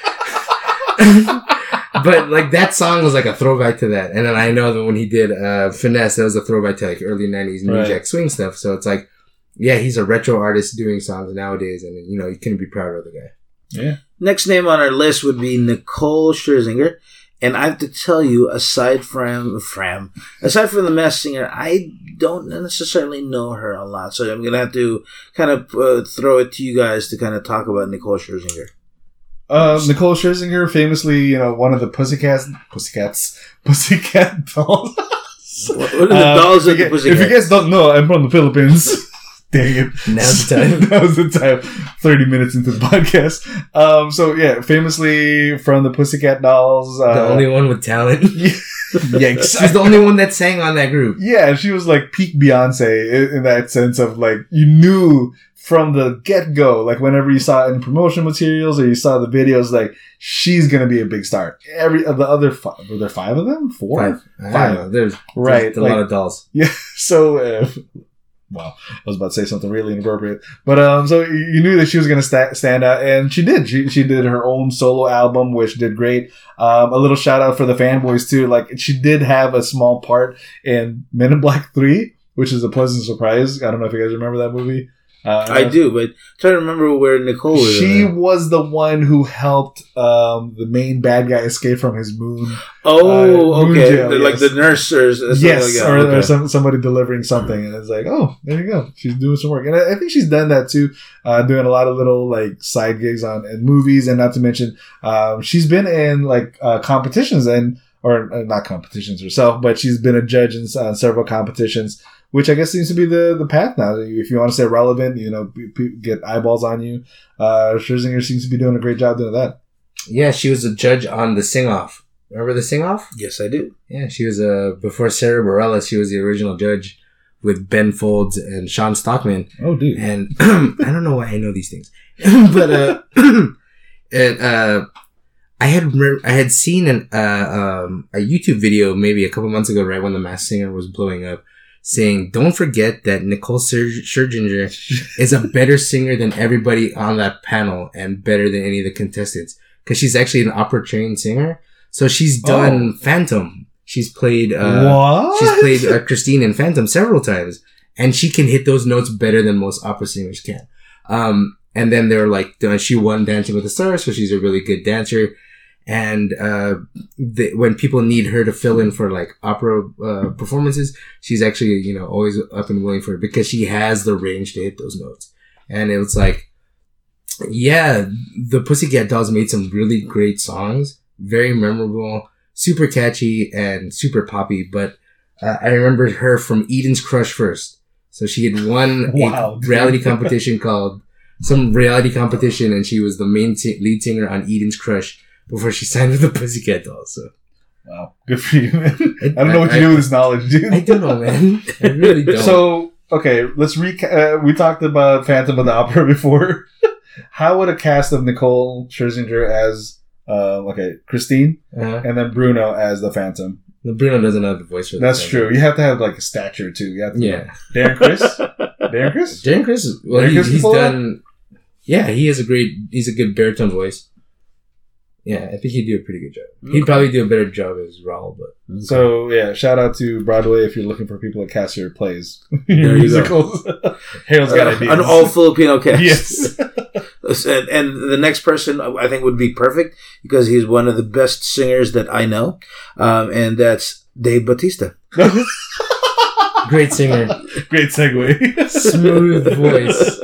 But, like, that song was like a throwback to that. And then I know that when he did uh, Finesse, that was a throwback to, like, early nineties New Right. Jack Swing stuff. So it's like, yeah, he's a retro artist doing songs nowadays, and, you know, you couldn't be prouder of the guy. yeah. Next name on our list would be Nicole Scherzinger. And I have to tell you, aside from, from, aside from the Masked Singer, I don't necessarily know her a lot. So I'm going to have to kind of uh, throw it to you guys to kind of talk about Nicole Scherzinger. Uh, Nicole Scherzinger, famously, you know, one of the Pussycats, Pussycats, Pussycat dolls. What, what are the Um, dolls of if the you- Pussycat? If you guys don't know, I'm from the Philippines. Dang it. Now's the time. Now's the time. thirty minutes into the podcast. Um, so yeah, famously from the Pussycat Dolls. Uh, The only one with talent. Yikes. She's the only one that sang on that group. Yeah, she was like peak Beyonce in, in that sense of like, you knew from the get-go, like whenever you saw it in promotion materials or you saw the videos, like, she's gonna be a big star. Every of the other five, were there five of them? Four? Five. I Five. don't know. There's, Right, there's a like- lot of dolls. Yeah, so, uh, wow, I was about to say something really inappropriate. But, um, so you you knew that she was going to sta- stand out, and she did. She, she did her own solo album, which did great. Um, a little shout out for the fanboys, too. Like, she did have a small part in Men in Black three, which is a pleasant surprise. I don't know if you guys remember that movie. Uh, I do, but try to remember where Nicole was. She in there. was the one who helped um, the main bad guy escape from his moon. Oh, uh, Moon okay. Jail, The- Like yes. the nurse or something Yes, like that. or, Okay. or some, somebody delivering something, and it's like, oh, there you go. She's doing some work, and I, I think she's done that too, uh, doing a lot of little like side gigs on in movies, and not to mention, um, she's been in like uh, competitions and or uh, not competitions herself, but she's been a judge in uh, several competitions, which I guess seems to be the the path now. If you want to stay relevant, you know, p- p- get eyeballs on you. Uh, Scherzinger seems to be doing a great job doing that. Yeah, she was a judge on the Sing Off. Remember the Sing Off? Yes, I do. Yeah, she was a, before Sarah Bareilles, she was the original judge with Ben Folds and Sean Stockman. Oh, dude. And I don't know why I know these things, but, uh, it, uh, I had, re- I had seen an, uh, um, a YouTube video maybe a couple months ago, right when the Masked Singer was blowing up, saying, don't forget that Nicole Scher- Scherzinger is a better singer than everybody on that panel and better than any of the contestants. Cause she's actually an opera trained singer. So she's done Oh. Phantom. She's played, uh, What? she's played uh, Christine in Phantom several times. And she can hit those notes better than most opera singers can. Um, and then they were like, uh, she won Dancing with the Stars, so she's a really good dancer. And, uh, the, when people need her to fill in for like opera, uh, performances, she's actually, you know, always up and willing for it because she has the range to hit those notes. And it was like, yeah, the Pussycat Dolls made some really great songs, very memorable, super catchy and super poppy. But, uh, I remember her from Eden's Crush first. So she had won Wow. a reality competition called some reality competition, and she was the main t- lead singer on Eden's Crush before she signed with the Pussycat Dolls. So Wow, good for you, man. I, I don't know what I, you do with this knowledge, dude. I don't know, man. I really don't. So, okay, let's recap. Uh, we talked about Phantom of the Opera before. How would a cast of Nicole Scherzinger as, uh, okay, Christine, uh, and then Bruno as the Phantom? Bruno doesn't have the voice for that. That's true. You have to have like a stature too. You have to Yeah. Darren Chris? Darren Chris? Darren Chris, is- well, Darren he, Criss he's before that? done. Yeah, he has a great. He's a good baritone voice. Yeah, I think he'd do a pretty good job. He'd Okay. probably do a better job as Raul, but So, yeah, shout out to Broadway if you're looking for people to cast your plays. There your you musicals. Harold's got Uh, ideas. an all Filipino cast. Yes. and, and the next person I think would be perfect because he's one of the best singers that I know, um, and that's Dave Bautista. great singer, Great segue. smooth voice.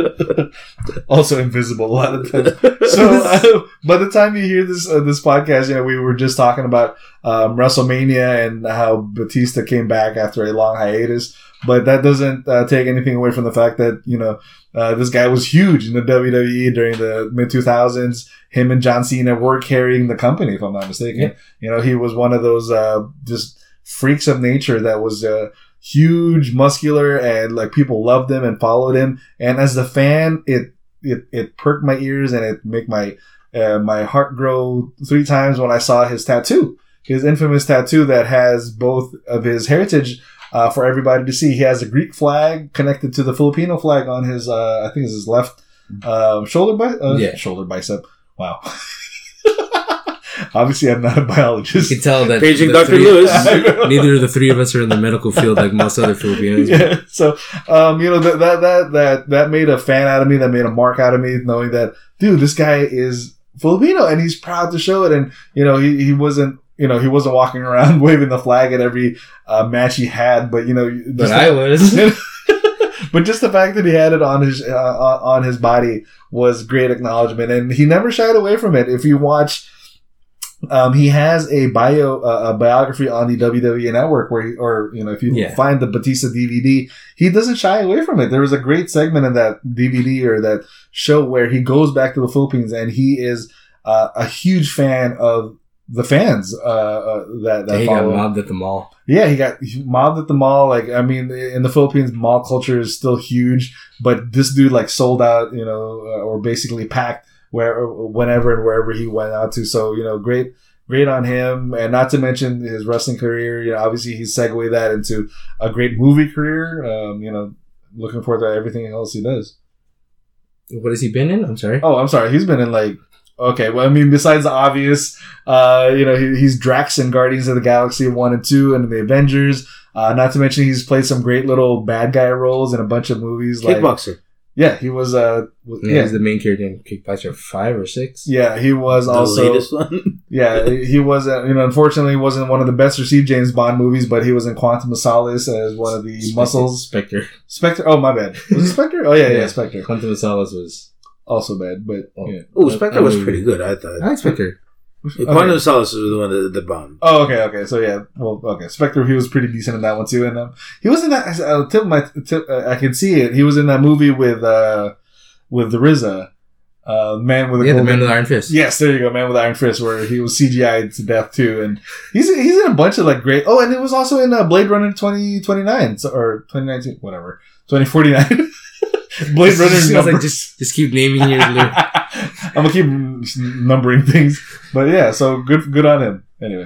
Also invisible a lot of times. So uh, by the time you hear this uh, this podcast, you know we were just talking about um, WrestleMania and how Batista came back after a long hiatus. But that doesn't uh, take anything away from the fact that you know uh, this guy was huge in the W W E during the mid two thousands. Him and John Cena were carrying the company, if I'm not mistaken. Yeah. You know, he was one of those uh, just freaks of nature that was uh, huge, muscular, and like people loved him and followed him. And as the fan, it it it perked my ears and it make my uh, my heart grow three times when I saw his tattoo, his infamous tattoo that has both of his heritage. Uh, for everybody to see, he has a Greek flag connected to the Filipino flag on his, uh, I think it's his left uh, shoulder, bi- uh, Yeah. shoulder bicep. Wow. Obviously, I'm not a biologist. You can tell that Paging the Doctor three- Lewis. Neither of the three of us are in the medical field like most other Filipinos. Yeah. So, um, you know, that, that, that, that, that made a fan out of me. That made a mark out of me, knowing that, dude, this guy is Filipino and he's proud to show it. And, you know, he, he wasn't, you know, he wasn't walking around waving the flag at every uh, match he had, but, you know, just But the- I was. but just the fact that he had it on his, uh, on his body was great acknowledgement. And he never shied away from it. If you watch, Um, he has a bio, uh, a biography on the W W E Network where he, or, you know, if you Yeah. find the Batista D V D, he doesn't shy away from it. There was a great segment in that D V D or that show where he goes back to the Philippines and he is, uh, a huge fan of the fans, uh, uh that, that he got follow him. mobbed at the mall. Yeah, he got mobbed at the mall. Like, I mean, in the Philippines, mall culture is still huge, but this dude like sold out, you know, uh, or basically packed where, whenever and wherever he went out to. So, you know, great, great on him. And not to mention his wrestling career. You know, obviously he segued that into a great movie career. Um, you know, looking forward to everything else he does. What has he been in? I'm sorry. Oh, I'm sorry. He's been in like, okay, well, I mean, besides the obvious, uh, you know, he, he's Drax in Guardians of the Galaxy one and two and the Avengers. Uh, not to mention he's played some great little bad guy roles in a bunch of movies. Like, Kickboxer. yeah, he was, uh, w- Yeah, yeah, he's the main character in Kickboxer five or six. yeah, he was The also, latest one. yeah, he was, uh, you know, unfortunately he wasn't one of the best received James Bond movies, but he was in Quantum of Solace as one of the Spectre- muscles. Spectre. Spectre, oh, my bad. Was it Spectre? Oh, yeah, yeah, Spectre. Quantum of Solace was. Also bad, but, Oh. yeah. Oh, Spectre was Um, pretty good, I thought. I like Spectre. Quantum of Solace was the one that, that bombed. Oh, okay, okay. So yeah, well, okay. Spectre, he was pretty decent in that one too, and um, he was in that. Uh, tip my tip, uh, I can see it. He was in that movie with uh, with the R Z A, uh, man with a Yeah, the golden- Man with the Iron Fist. Yes, there you go, man with Iron Fist, where he was C G I'd to death too, and he's he's in a bunch of like great. Oh, and it was also in uh, Blade Runner twenty twenty-nine so, or twenty nineteen, whatever, twenty forty-nine. Blade Runner Just, number. like, just, just keep naming your. I'm gonna keep numbering things, but yeah. So good, good on him. Anyway.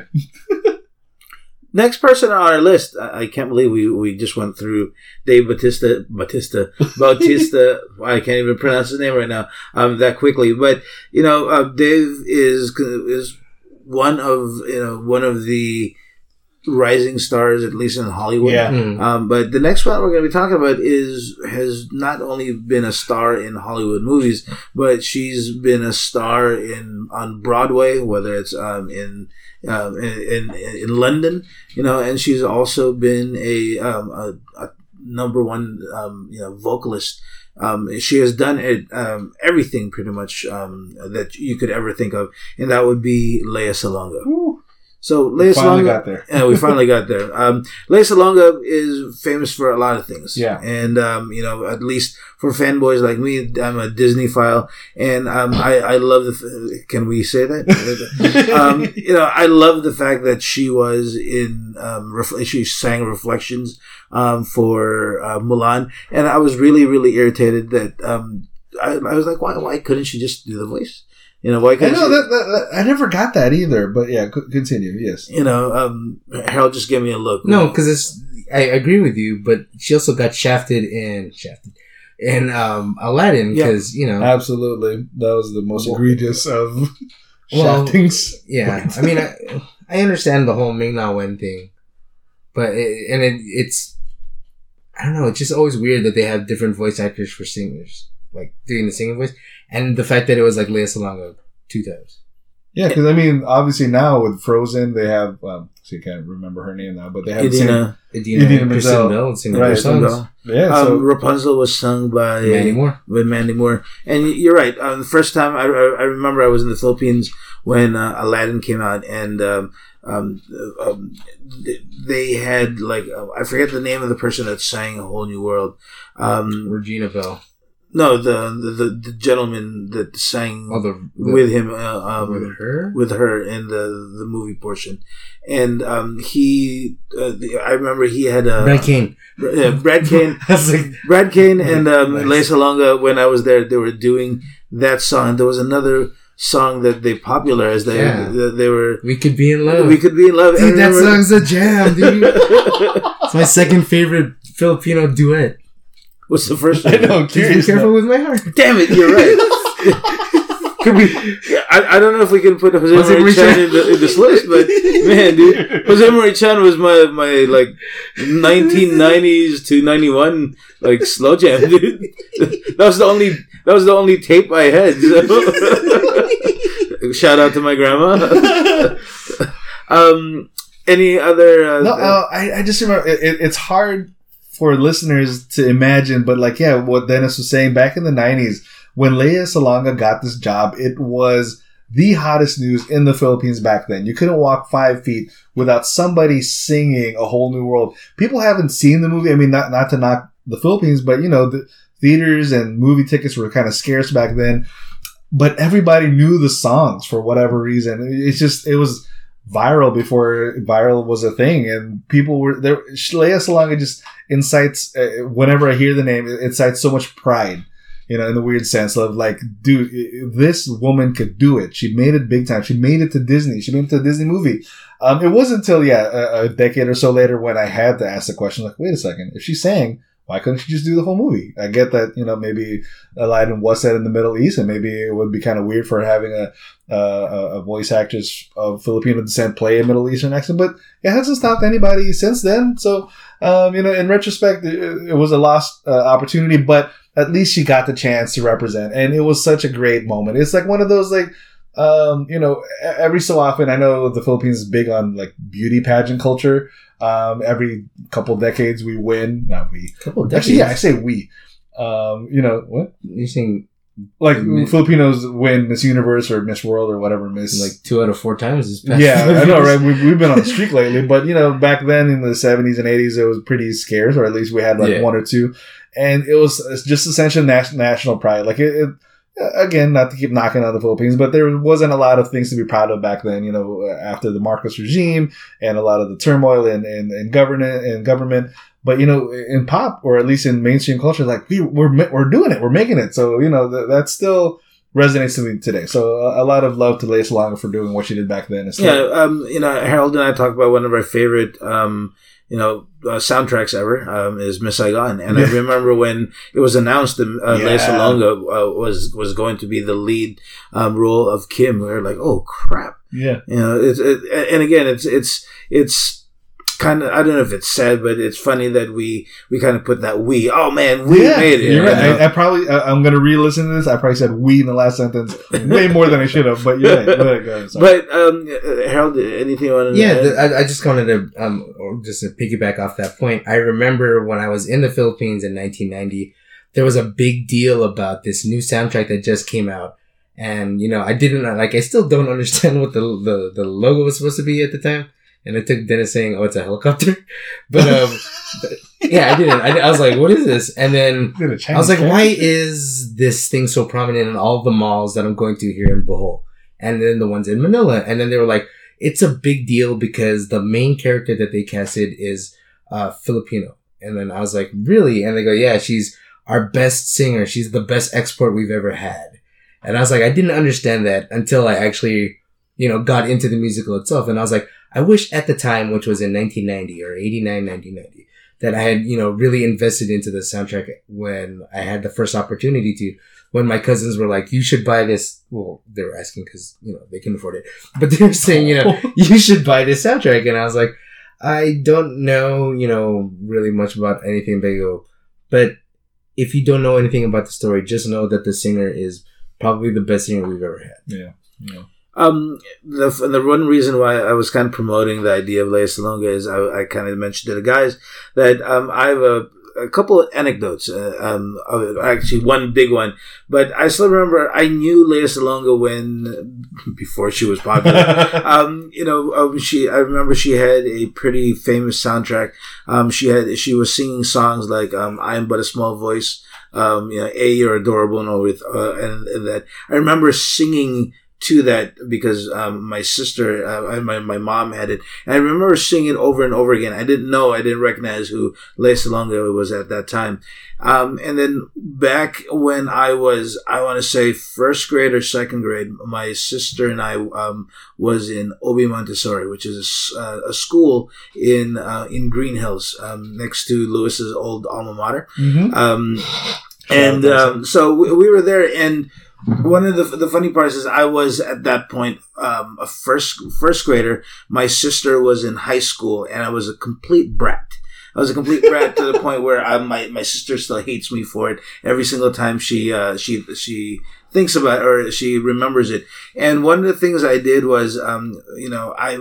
Next person on our list, I, I can't believe we, we just went through Dave Bautista, Bautista, Bautista. I can't even pronounce his name right now um, that quickly. But you know, uh, Dave is is one of you know one of the rising stars, at least in Hollywood. Yeah. Mm. Um, but the next one we're going to be talking about is has not only been a star in Hollywood movies, but she's been a star in on Broadway, whether it's um, in, um, in in in London, you know, and she's also been a um, a, a number one um, you know vocalist. Um, she has done it, um, everything pretty much um, that you could ever think of, and that would be Lea Salonga. Woo. So Lea Finally Salonga, got there. yeah, we finally got there. Um, Lea Salonga is famous for a lot of things, Yeah. and um, you know, at least for fanboys like me, I'm a Disney file, and um, I, I love the. F- can we say that? um, you know, I love the fact that she was in. Um, ref- she sang Reflections um, for uh, Mulan, and I was really, really irritated that um, I, I was like, why, why couldn't she just do the voice? You know, why I couldn't know she? that, that, that I never got that either, but yeah, c- continue. Yes. You know, um, Harold just gave me a look. No, because it's. I agree with you, but she also got shafted in shafted in um, Aladdin because you know. Absolutely, that was the most egregious of Well, shaftings. Yeah, I mean, I, I understand the whole Ming Na Wen thing, but it, and it, it's I don't know. It's just always weird that they have different voice actors for singers, like doing the singing voice, and the fact that it was like Lea Salonga two times. Yeah, because I mean, obviously now with Frozen, they have. Um, so you can't remember her name now, but they have Idina, Idina, Idina and Kristen Menzel. Bell singing Right, their Kristen songs. Bell. the same. Yeah, Um, so Rapunzel was sung by Mandy Moore. With Mandy Moore, and you're right. Um, the first time I, I remember, I was in the Philippines when uh, Aladdin came out, and um, um, um, they had like uh, I forget the name of the person that sang A Whole New World. Um, Regina Bell. no, the, the the gentleman that sang Oh, the, the with him, uh, um, with her. with her in the the movie portion, and um, he, uh, the, I remember he had a Brad Kane. Yeah, Brad Kane. I was like, Brad Kane and um, Nice. Lea Salonga, when I was there, they were doing that song. There was another song that they popularized. They, Yeah. they, they were, we could be in love. We Could Be in Love. Dude, And I that remember- song's a jam, dude. It's my second favorite Filipino duet. What's the first one? I know. I'm Just be curious. careful now. with my heart. Damn it, you're right. Could we, I, I don't know if we can put Jose, Jose Marie Chan Marie in, the, in this list, but man, dude, Jose Marie Chan was my, my like nineteen nineties to ninety-one like slow jam, dude. That was the only that was the only tape I had. So. Shout out to my grandma. um, any other? Uh, No, uh, I, I just remember it, it, it's hard for listeners to imagine, but like, yeah, what Dennis was saying back in the nineties, when Lea Salonga got this job, it was the hottest news in the Philippines back then. You couldn't walk five feet without somebody singing A Whole New World. People haven't seen the movie. I mean, not, not to knock the Philippines, but you know, the theaters and movie tickets were kind of scarce back then, but everybody knew the songs for whatever reason. It's just, it was viral before viral was a thing, and people were there. Lea Salonga just incites, uh, whenever I hear the name, it incites so much pride, you know, in the weird sense of like, dude, this woman could do it. She made it big time. She made it to Disney. She made it to a Disney movie. Um, it wasn't until, yeah, a, a decade or so later when I had to ask the question, like, wait a second, if she sang, why couldn't she just do the whole movie? I get that, you know, maybe Aladdin was set in the Middle East, and maybe it would be kind of weird for having a uh, a voice actress of Filipino descent play a Middle Eastern accent, but it hasn't stopped anybody since then. So, um, you know, in retrospect, it, it was a lost uh, opportunity, but at least she got the chance to represent, and it was such a great moment. It's like one of those, like, um, you know, every so often, I know the Philippines is big on like beauty pageant culture. Um, every couple decades we win. Not we. Couple of Actually, decades. yeah, I say we. Um, you know what? You're saying Like Mi- Filipinos win Miss Universe or Miss World or whatever Miss. like two out of four times this past yeah, five I know, years. right? We've, we've been on a streak lately, but you know, back then in the seventies and eighties, it was pretty scarce, or at least we had like Yeah. one or two, and it was it's just essentially nas- national pride. Like it, it, again, not to keep knocking on the Philippines, but there wasn't a lot of things to be proud of back then. You know, after the Marcos regime and a lot of the turmoil in in, in government and government. But, you know, in pop, or at least in mainstream culture, like, we, we're we're doing it. We're making it. So, you know, th- that still resonates to me today. So, a, a lot of love to Lea Salonga for doing what she did back then. It's yeah, like- um, you know, Harold and I talked about one of our favorite, um, you know, uh, soundtracks ever um, is Miss Saigon, and I Yeah. remember when it was announced that uh, Lea Yeah. Salonga uh, was was going to be the lead um, role of Kim. We were like, oh crap. Yeah. You know, it's it, and again, it's it's it's kind of, I don't know if it's sad, but it's funny that we we kind of put that we. Oh man, we yeah, made it. You're right. You know? I, I probably I, I'm gonna re-listen to this. I probably said we in the last sentence way more than I should have. But you're right. Go ahead, go ahead, sorry. But um, Harold, anything you want to? Yeah, the, I, I just wanted to um or just to piggyback off that point. I remember when I was in the Philippines in nineteen ninety, there was a big deal about this new soundtrack that just came out. And, you know, I didn't, like, I still don't understand what the, the, the logo was supposed to be at the time. And it took Dennis saying, oh, it's a helicopter. But, um, but, yeah, I didn't. I, I was like, what is this? And then I was like, why is this thing so prominent in all the malls that I'm going to here in Bohol? And then the ones in Manila. And then they were like, it's a big deal because the main character that they casted is, uh, Filipino. And then I was like, really? And they go, yeah, she's our best singer. She's the best export we've ever had. And I was like, I didn't understand that until I actually, you know, got into the musical itself. And I was like, I wish at the time, which was in nineteen ninety or eighty-nine, nineteen ninety, that I had, you know, really invested into the soundtrack when I had the first opportunity to, when my cousins were like, you should buy this. Well, they were asking because, you know, they couldn't afford it, but they were saying, you know, you should buy this soundtrack. And I was like, I don't know, you know, really much about anything. They go, but if you don't know anything about the story, just know that the singer is probably the best singer we've ever had. Yeah. Yeah. Um, the the one reason why I was kind of promoting the idea of Lea Salonga is I, I kind of mentioned to the guys that um, I have a, a couple of anecdotes. Uh, um, actually, one big one, but I still remember I knew Lea Salonga when before she was popular. um, you know, um, she I remember she had a pretty famous soundtrack. Um, she had she was singing songs like um, "I Am But a Small Voice." Um, you know, A, You're Adorable, and all with, uh, and, and that. I remember singing to that because, um, my sister, uh, my, my mom had it. And I remember singing it over and over again. I didn't know, I didn't recognize who Lea Salonga was at that time. Um, and then back when I was, I want to say first grade or second grade, my sister and I, um, was in Obi Montessori, which is a, uh, a school in, uh, in Green Hills, um, next to Lewis's old alma mater. Mm-hmm. Um, and, um, so we, we were there, and one of the the funny parts is I was at that point um, a first first grader. My sister was in high school, and I was a complete brat. I was a complete brat to the point where I, my my sister still hates me for it every single time she uh, she she thinks about it or she remembers it. And one of the things I did was, um, you know, I.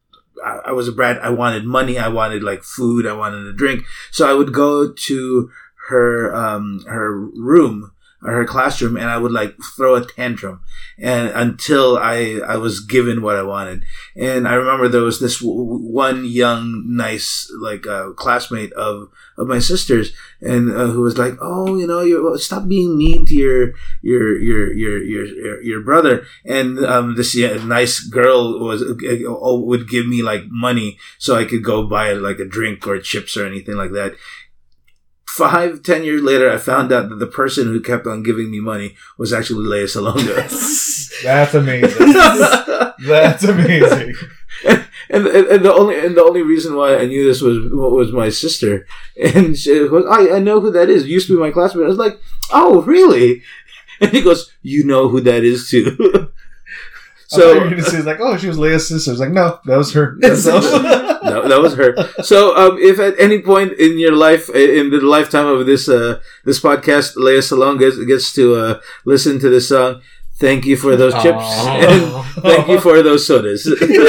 I was a brat. I wanted money. I wanted like food. I wanted a drink. So I would go to her um, her room. Or her classroom, and I would like throw a tantrum, and until I I was given what I wanted. And I remember there was this w- one young, nice like uh, classmate of of my sister's, and uh, who was like, "Oh, you know, you stop being mean to your your your your your your brother." And um, this yeah, nice girl was uh, would give me like money so I could go buy like a drink or chips or anything like that. Five, ten years later, I found out that the person who kept on giving me money was actually Lea Salonga. That's amazing. That's amazing. And, and and the only and the only reason why I knew this was was my sister, and she goes, I I know who that is. Used to be my classmate. I was like, oh really? And he goes, you know who that is too. So you're gonna say like, oh, she was Lea's sister. I was like, no, that was her. That's no, that was her. So, um, if at any point in your life, in the lifetime of this uh, this podcast, Lea Salonga gets, gets to uh, listen to this song, thank you for those chips and thank you for those sodas.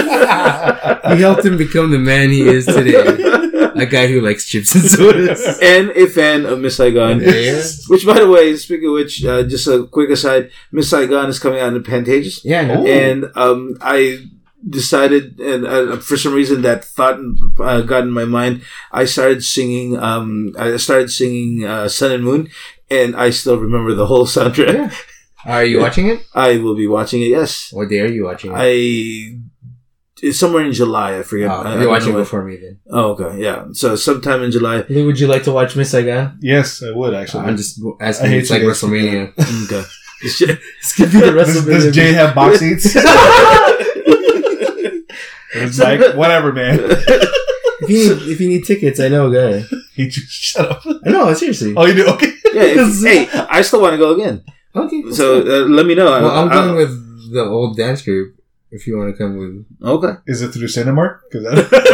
You helped him become the man he is today. A guy who likes chips and sodas. And a fan of Miss Saigon. Yeah. Which, by the way, speaking of which, uh, just a quick aside, Miss Saigon is coming out in Pantages. Yeah, no. And um, I decided, and uh, for some reason that thought uh, got in my mind, I started singing, um, I started singing uh, Sun and Moon, and I still remember the whole soundtrack. Yeah. Are you watching it? I will be watching it, yes. What day are you watching it? I... It's somewhere in July, I forget. Oh, I, you're I watching what. before me then. Oh, okay, yeah. So sometime in July. Lou, would you like to watch Miss Saigon? Yes, I would actually. I'm just asking. It's like WrestleMania. Okay. Skip the WrestleMania. Does, does Jay have box seats? It's like whatever, man. If you need, if you need tickets, I know a guy. He just shut up. I know, seriously. Oh, you do? Okay. Yeah. If, hey, I still want to go again. Okay. So uh, let me know. Well, I'm I, going I, with the old dance group. if you want to come with. Okay. Is it through Cinemark? Because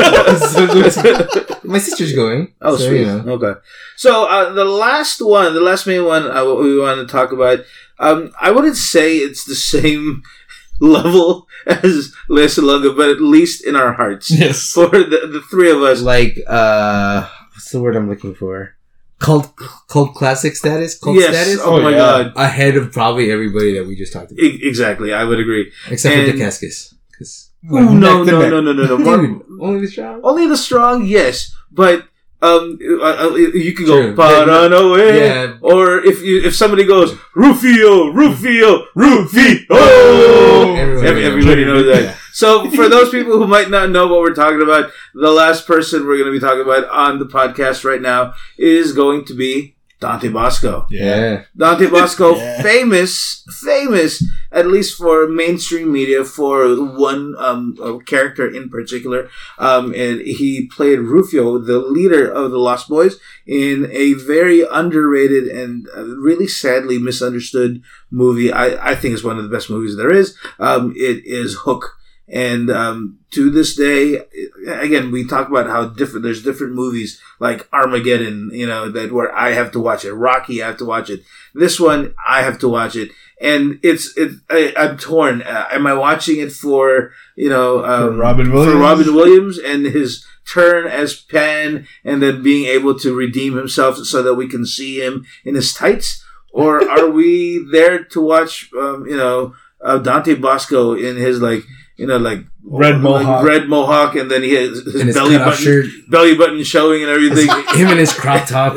my sister's going. Oh, so, sweet. You know. Okay. So uh, the last one, the last main one uh, we want to talk about, um, I wouldn't say it's the same level as Lea Salonga, but at least in our hearts. Yes. For the, the three of us. Like, uh, what's the word I'm looking for? Cult, cult classic status? Cult yes. status? Oh, my yeah. God. Ahead of probably everybody that we just talked about. E- exactly. I would agree. Except And- for DeCascus. Cause, Oh, no, neck to no, neck. no, no, no, no. dude, only the strong? Only the strong, yes. But um, uh, uh, you can True. go Paranoia, Yeah. or if you if somebody goes Rufio, Rufio, Rufio, Everybody Every, knows. everybody knows that. Yeah. So for those people who might not know what we're talking about, the last person we're going to be talking about on the podcast right now is going to be Dante Bosco. Yeah. Dante Bosco, Yeah. famous, famous, at least for mainstream media, for one um, uh, character in particular. Um, and he played Rufio, the leader of the Lost Boys, in a very underrated and uh, really sadly misunderstood movie. I, I think it's one of the best movies there is. Um, it is Hook. And um, to this day, again, we talk about how different. There's different movies like Armageddon, you know, that where I have to watch it. Rocky, I have to watch it. This one, I have to watch it, and it's it. I, I'm torn. Uh, am I watching it for you know um, For Robin Williams? for Robin Williams and his turn as Pan, and then being able to redeem himself so that we can see him in his tights, or are we there to watch um, you know uh, Dante Bosco in his like. You know, like Red like mohawk. red mohawk, and then he has his, And his belly cutoff button, shirt. belly button showing and everything. Him and his crop top.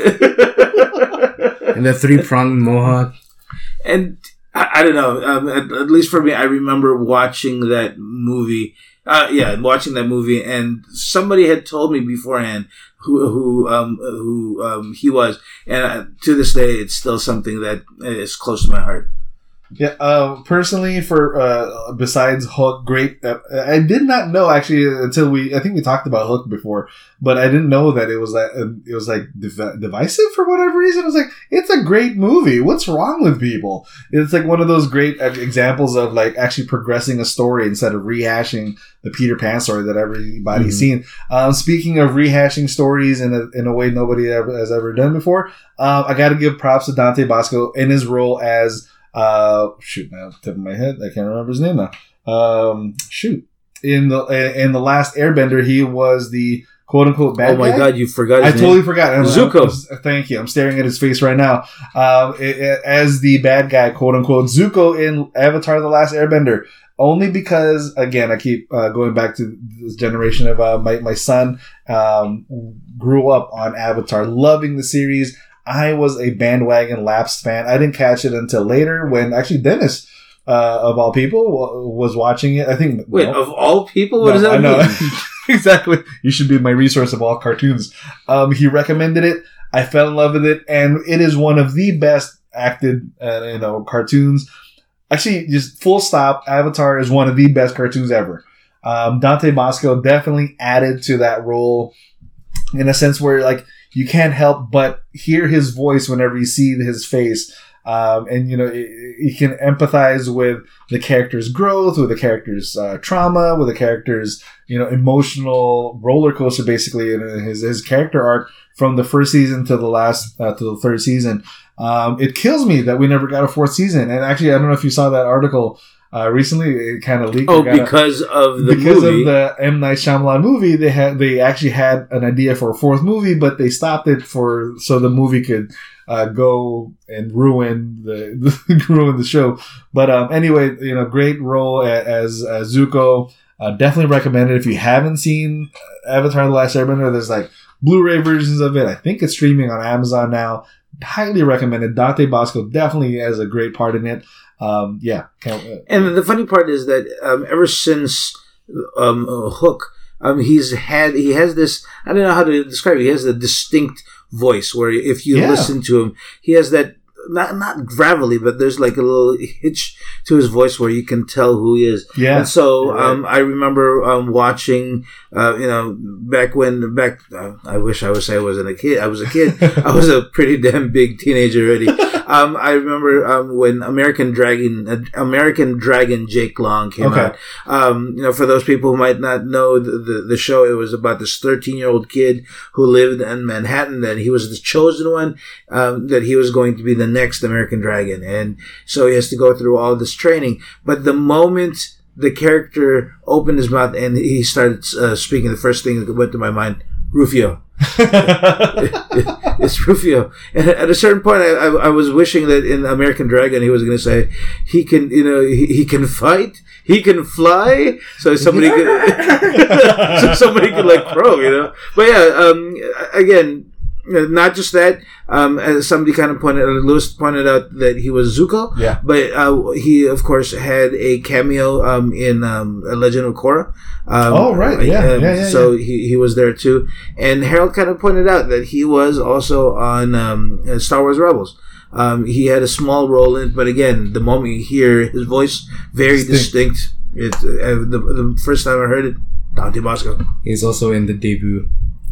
And the three-pronged mohawk. And I, I don't know. Um, at, at least for me, I remember watching that movie. Uh, yeah, watching that movie, and somebody had told me beforehand who who um who um he was, and uh, to this day, it's still something that is close to my heart. Yeah, uh, personally, for uh, besides Hook, great. Uh, I did not know actually until we. I think we talked about Hook before, but I didn't know that it was that uh, it was like div- divisive for whatever reason. I was like, it's a great movie. What's wrong with people? It's like one of those great uh, examples of like actually progressing a story instead of rehashing the Peter Pan story that everybody's Mm-hmm. seen. Um, speaking of rehashing stories in a in a way nobody ever, has ever done before, um, I got to give props to Dante Bosco in his role as. Uh, shoot, now tip of my head, I can't remember his name now. Um, shoot, in the in the last Airbender, he was the quote unquote bad Oh my guy. god, you forgot I his totally name. forgot. I'm- Zuko. I'm- thank you. I'm staring at his face right now. Um, i- i- as the bad guy, quote unquote, Zuko in Avatar: The Last Airbender. Only because, again, I keep uh, going back to this generation of uh, my my son um, grew up on Avatar, loving the series. I was a bandwagon lapsed fan. I didn't catch it until later when actually Dennis, uh, of all people, w- was watching it. I think. Wait, no. of all people, what No, does that I know. mean? Exactly. You should be my resource of all cartoons. Um, he recommended it. I fell in love with it, and it is one of the best acted, uh, you know, cartoons. Actually, just full stop. Avatar is one of the best cartoons ever. Um, Dante Bosco definitely added to that role in a sense where, like, you can't help but hear his voice whenever you see his face. Um, and, you know, you can empathize with the character's growth, with the character's uh, trauma, with the character's, you know, emotional roller coaster, basically, in his, his character arc from the first season to the last, uh, to the third season. Um, it kills me that we never got a fourth season. And actually, I don't know if you saw that article uh, recently. It kind of leaked. Oh, It got a- because of the because movie. of the M. Night Shyamalan movie, they had they actually had an idea for a fourth movie, but they stopped it for so the movie could uh, go and ruin the, the ruin the show. But um, anyway, you know, great role as, as Zuko. Uh, definitely recommend it if you haven't seen Avatar: The Last Airbender. There's like Blu-ray versions of it. I think it's streaming on Amazon now. Highly recommended. Dante Bosco definitely has a great part in it. Um, yeah. Can't, uh, And the funny part is that um, ever since um, uh, Hook, um, he's had he has this. I don't know how to describe it. He has a distinct voice where if you Yeah. listen to him, he has that not not gravelly, but there's like a little hitch to his voice where you can tell who he is. yeah. And so You're right. um, I remember um, watching, uh, you know, back when, back, uh, I wish I would say I wasn't a kid. I was a kid. I was a pretty damn big teenager already. Um, I remember um, when American Dragon, uh, American Dragon Jake Long came Okay. out. Um, you know, for those people who might not know the, the, the show, it was about this thirteen-year-old kid who lived in Manhattan, that he was the chosen one, um, that he was going to be the next American Dragon. And so he has to go through all this training. But the moment the character opened his mouth and he started uh, speaking, the first thing that went to my mind, Rufio. It's Rufio. And at a certain point, I, I, I was wishing that in American Dragon, he was going to say, he can, you know, he, he can fight, he can fly, so somebody could, so somebody could like crow, you know. But yeah, um, again, not just that, um, as somebody kind of pointed out, Lewis pointed out that he was Zuko. Yeah. But uh, he, of course, had a cameo um, in um, A Legend of Korra. Um, Oh, right. Yeah, um, yeah, yeah, So He, he was there too. And Harold kind of pointed out that he was also on um, Star Wars Rebels. Um, he had a small role in it, but again, the moment you hear his voice, very Distinct. distinct. It's, uh, the, the first time I heard it, Dante Bosco. He's also in the debut.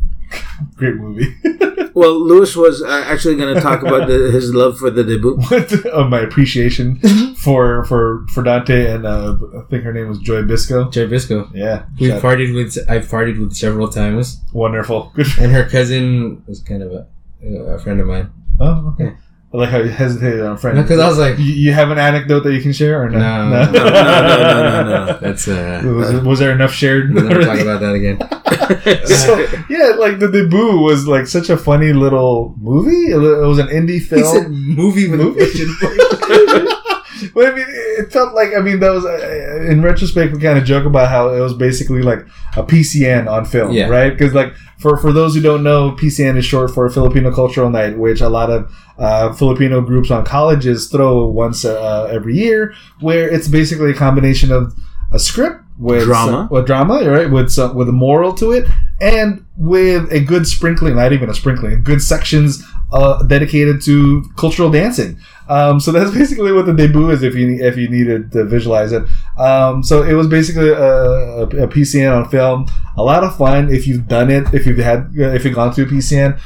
Great movie. Well, Lewis was uh, actually going to talk about the, his love for the debut. What uh, my appreciation for for for Dante and uh, I think her name was Joy Bisco. Joy Bisco. Yeah, We've shout- partied with. I've partied with several times, wonderful. Good. and her cousin was kind of a, a friend of mine. Oh, okay. I like how you hesitated on friend. Because I was like, you, you have an anecdote that you can share or no? No. No, no, no, no, no, no. that's uh. Was, was there enough shared? We'll never talk about that again. So yeah, like the debut was like such a funny little movie. It was an indie film. He said movie with Movie? a question mark. Well, I mean, it felt like, I mean, that was, uh, in retrospect, we kind of joke about how it was basically like a P C N on film, Yeah. right? Because, like, for, for those who don't know, P C N is short for Filipino Cultural Night, which a lot of uh, Filipino groups on colleges throw once uh, every year, where it's basically a combination of a script with Drama. some, with drama, right? With some, with a moral to it, and with a good sprinkling, not even a sprinkling, good sections uh, dedicated to cultural dancing. Um, so that's basically what the debut is, if you if you needed to visualize it. Um, so it was basically a, a, a P C N on film. A lot of fun if you've done it, if you've had, if you've gone through a P C N.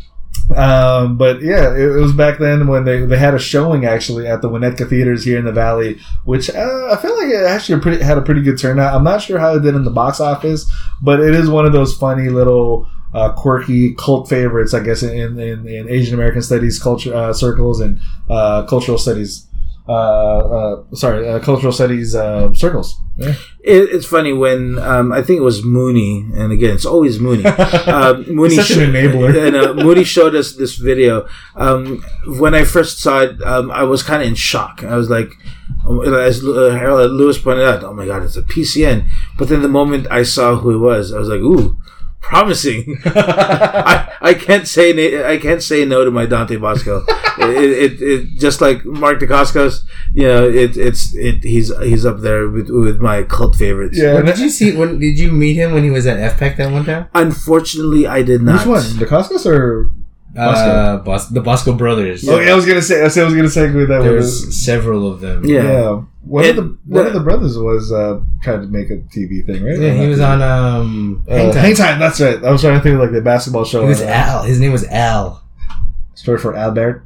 Um, but yeah, it, it was back then when they, they had a showing actually at the Winnetka Theaters here in the Valley, which uh, I feel like it actually pretty, had a pretty good turnout. I'm not sure how it did in the box office, but it is one of those funny little uh, quirky cult favorites, I guess, in, in, in Asian American studies culture uh, circles and uh, cultural studies. Uh, uh, sorry, uh, cultural studies uh, circles. Yeah. It, it's funny when um, I think it was Mooney, and again, it's always Mooney. Uh, Mooney Such an enabler. And, uh, Mooney showed us this video. Um, when I first saw it, um, I was kind of in shock. I was like, as uh, Harold Lewis pointed out, "Oh my God, it's a P C N!" But then the moment I saw who it was, I was like, "Ooh." Promising. I, I can't say na- I can't say no to my Dante Bosco. it, it, it just like Mark Dacascos, you know, it, it's it he's he's up there with with my cult favorites. Yeah. When did you see? When did you meet him when he was at F PAC that one time? Unfortunately, I did not. Which one? The Coscos or Bosco? Uh, Bos- the Bosco brothers. Oh, yeah, I was gonna say. I was gonna segue that. There with was several of them. Yeah. Yeah, one And of the one the- of the brothers was uh, trying to make a T V thing, right? Yeah, he was on um. uh, Hang Time. Hang Time. That's right. I was trying to think of like the basketball show. He was uh, Al. His name was Al. Story for Albert.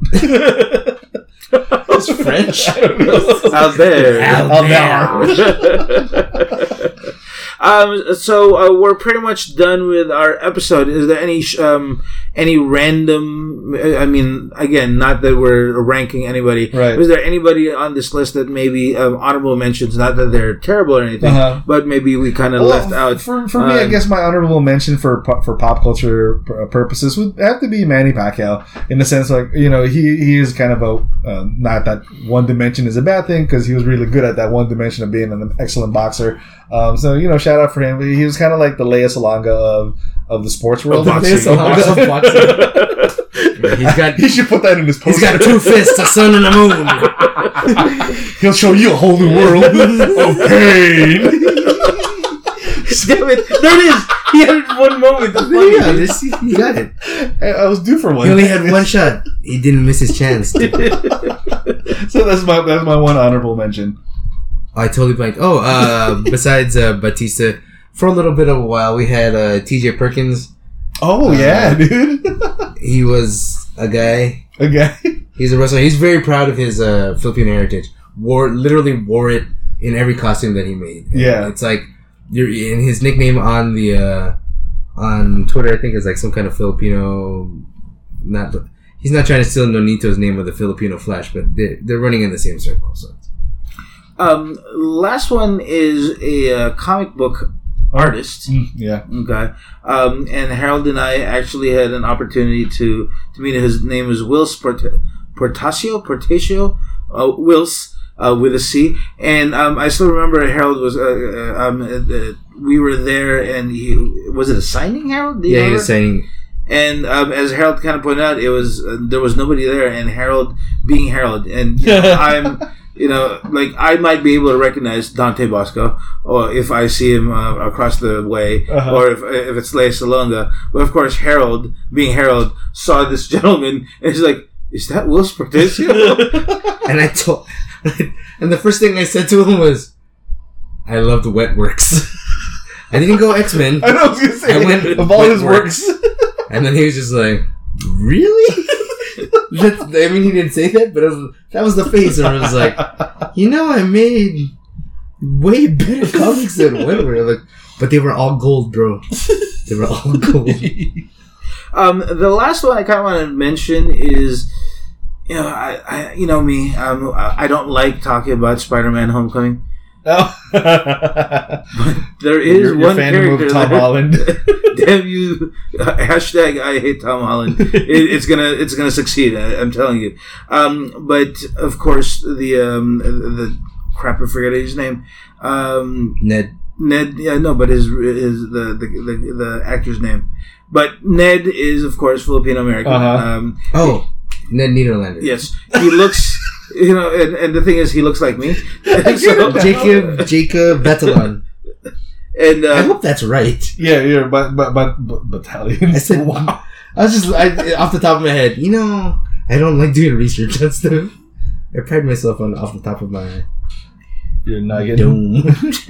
It's French. I don't know. Albert. Albert. um, so uh, we're pretty much done with our episode. Is there any sh- um, any random? I mean, again, not that we're ranking anybody. Right. Is there anybody on this list that maybe um, honorable mentions? Not that they're terrible or anything, Uh-huh. but maybe we kind of Well, left out. For, for me, I um, guess my honorable mention for po- for pop culture pur- purposes would have to be Manny Pacquiao. In the sense, like, you know, he he is kind of a uh, not that one dimension is a bad thing, because he was really good at that one dimension of being an excellent boxer. Um, so, you know, shout out for him. He was kind of like the Lea Salonga of of the sports world. Of boxing. Lea Salonga of boxing. He's got He should put that in his poster. he's got two fists, a sun and a moon. He'll show you a whole new world of pain. Damn it! There it is. He had it one moment. That's funny. Yeah, this, he got it. I, I was due for one. He only had one shot. He didn't miss his chance. So that's my that's my one honorable mention. I totally blanked. Oh, uh, besides uh, Batista, for a little bit of a while, we had uh, T J Perkins. Oh Uh, yeah, dude. He was a guy. Okay. He's a wrestler. He's very proud of his uh, Filipino heritage. Wore literally wore it in every costume that he made. And yeah, it's like you're in his nickname on the uh, on Twitter. I think is like some kind of Filipino. Not he's not trying to steal Nonito's name with the Filipino Flash, but they're, they're running in the same circle. So, um, last one is a uh, comic book artist. Mm, yeah. Okay. Um, and Harold and I actually had an opportunity to, to meet. His name is Wills Port- Portacio, Portacio, uh, Wills, uh, with a C. And, um, I still remember Harold was, uh, um, uh, we were there and he, was it a signing, Harold? Do you yeah, he remember? was saying. And, um, as Harold kind of pointed out, it was, uh, there was nobody there, and Harold being Harold, and, you know, I'm, you know, like, I might be able to recognize Dante Bosco, or if I see him uh, across the way, uh-huh. or if if it's Lea Salonga. But of course, Harold, being Harold, saw this gentleman, and he's like, "Is that Will Sportacio?" And I told, and the first thing I said to him was, "I love the Wetworks." I didn't go X-Men. I know, I was gonna say, I went of all his Wetworks. works. And then he was just like, "Really?" That's, I mean, he didn't say that, but it was, that was the face. And I was like, "You know, I made way better comics than Wentworth." Like, but they were all gold, bro. They were all gold. um, the last one I kind of want to mention is, you know, I, I you know me, um, I don't like talking about Spider-Man: Homecoming. Oh. But there is you're, you're one character of Tom there. Holland. Damn you! Uh, hashtag I hate Tom Holland. It, it's gonna it's gonna succeed. I, I'm telling you. Um, but of course the um, the crap I forget his name. Um, Ned. Ned. Yeah, no, but his his the the, the, the actor's name. But Ned is of course Filipino American. Uh-huh. Um, Oh, Ned Niederlander. yes, he looks. You know, and, and the thing is, he looks like me. So, Jacob Jacob Batalon. and uh, I hope that's right. Yeah, yeah, but but but, but battalion. I said, wow. I was just I, off the top of my head. You know, I don't like doing research on stuff. I pride myself on off the top of my You're nugget. dome. Is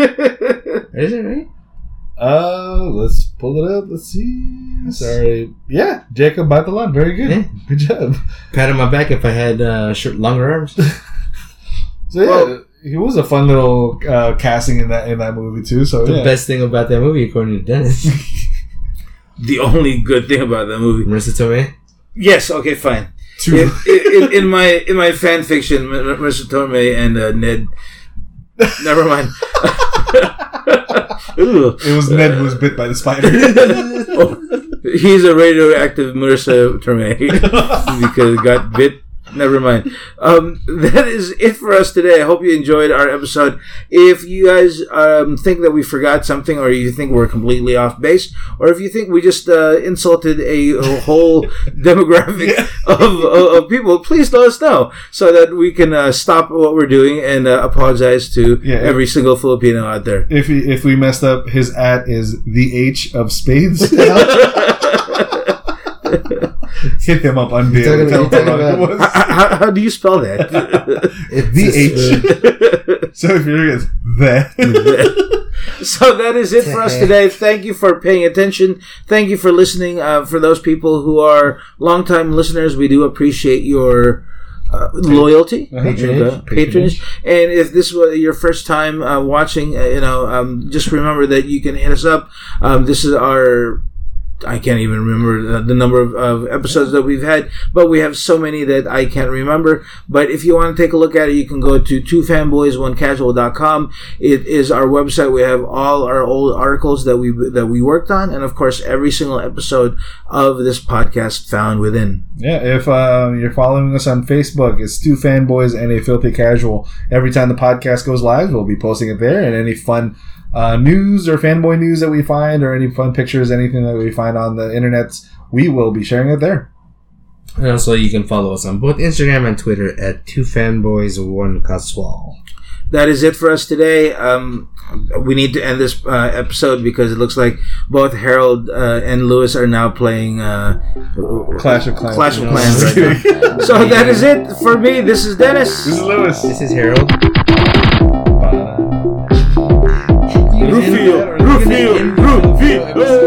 it right? Uh, let's pull it up. Let's see. Sorry. Yeah, Jacob Batalon. Very good. Yeah. Good job. Pat on my back if I had uh, short, longer arms. So yeah, Well- he was a fun little uh, casting in that in that movie too. So The yeah. best thing about that movie, according to Dennis, the only good thing about that movie. Marissa Tomei. Yes. Okay. Fine. Two. In, in, in my in my fan fiction, Marissa Tomei and uh, Ned. Never mind. Ooh. It was Ned who was bit by the spider. Oh, he's a radioactive Marissa Tomei because got bit. Never mind. Um, that is it for us today. I hope you enjoyed our episode. If you guys um, think that we forgot something, or you think we're completely off base, or if you think we just uh, insulted a, a whole demographic Yeah. of, of, of people, please let us know so that we can uh, stop what we're doing and uh, apologize to Yeah. every single Filipino out there. If he, if we messed up, his at is the H of spades. Hit him up on You're talking- video. you're talking about- how, how, how do you spell that? The H. So if you're it's the. So that is it for us today. Thank you for paying attention. Thank you for listening. Uh, for those people who are longtime listeners, we do appreciate your uh, loyalty, Patronage. Okay. patronage. And if this was your first time uh, watching, uh, you know, um, just remember that you can hit us up. Um, this is our. I can't even remember the number of, of episodes that we've had, but we have so many that I can't remember. But if you want to take a look at it, you can go to two fanboys one casual dot com. It is our website. We have all our old articles that we that we worked on, and of course, every single episode of this podcast found within. Yeah, if uh, you're following us on Facebook, it's Two Fanboys and a Filthy Casual. Every time the podcast goes live, we'll be posting it there, and any fun Uh, news or fanboy news that we find, or any fun pictures, anything that we find on the internet, we will be sharing it there. And also, you can follow us on both Instagram and Twitter at two fanboys one casual. That is it for us today. Um, we need to end this uh, episode because it looks like both Harold uh, and Lewis are now playing uh, Clash of Clans. Clash of Clans right now. So that is it for me. This is Dennis. This is Lewis. This is Harold. Rufio, Rufio, Rufio.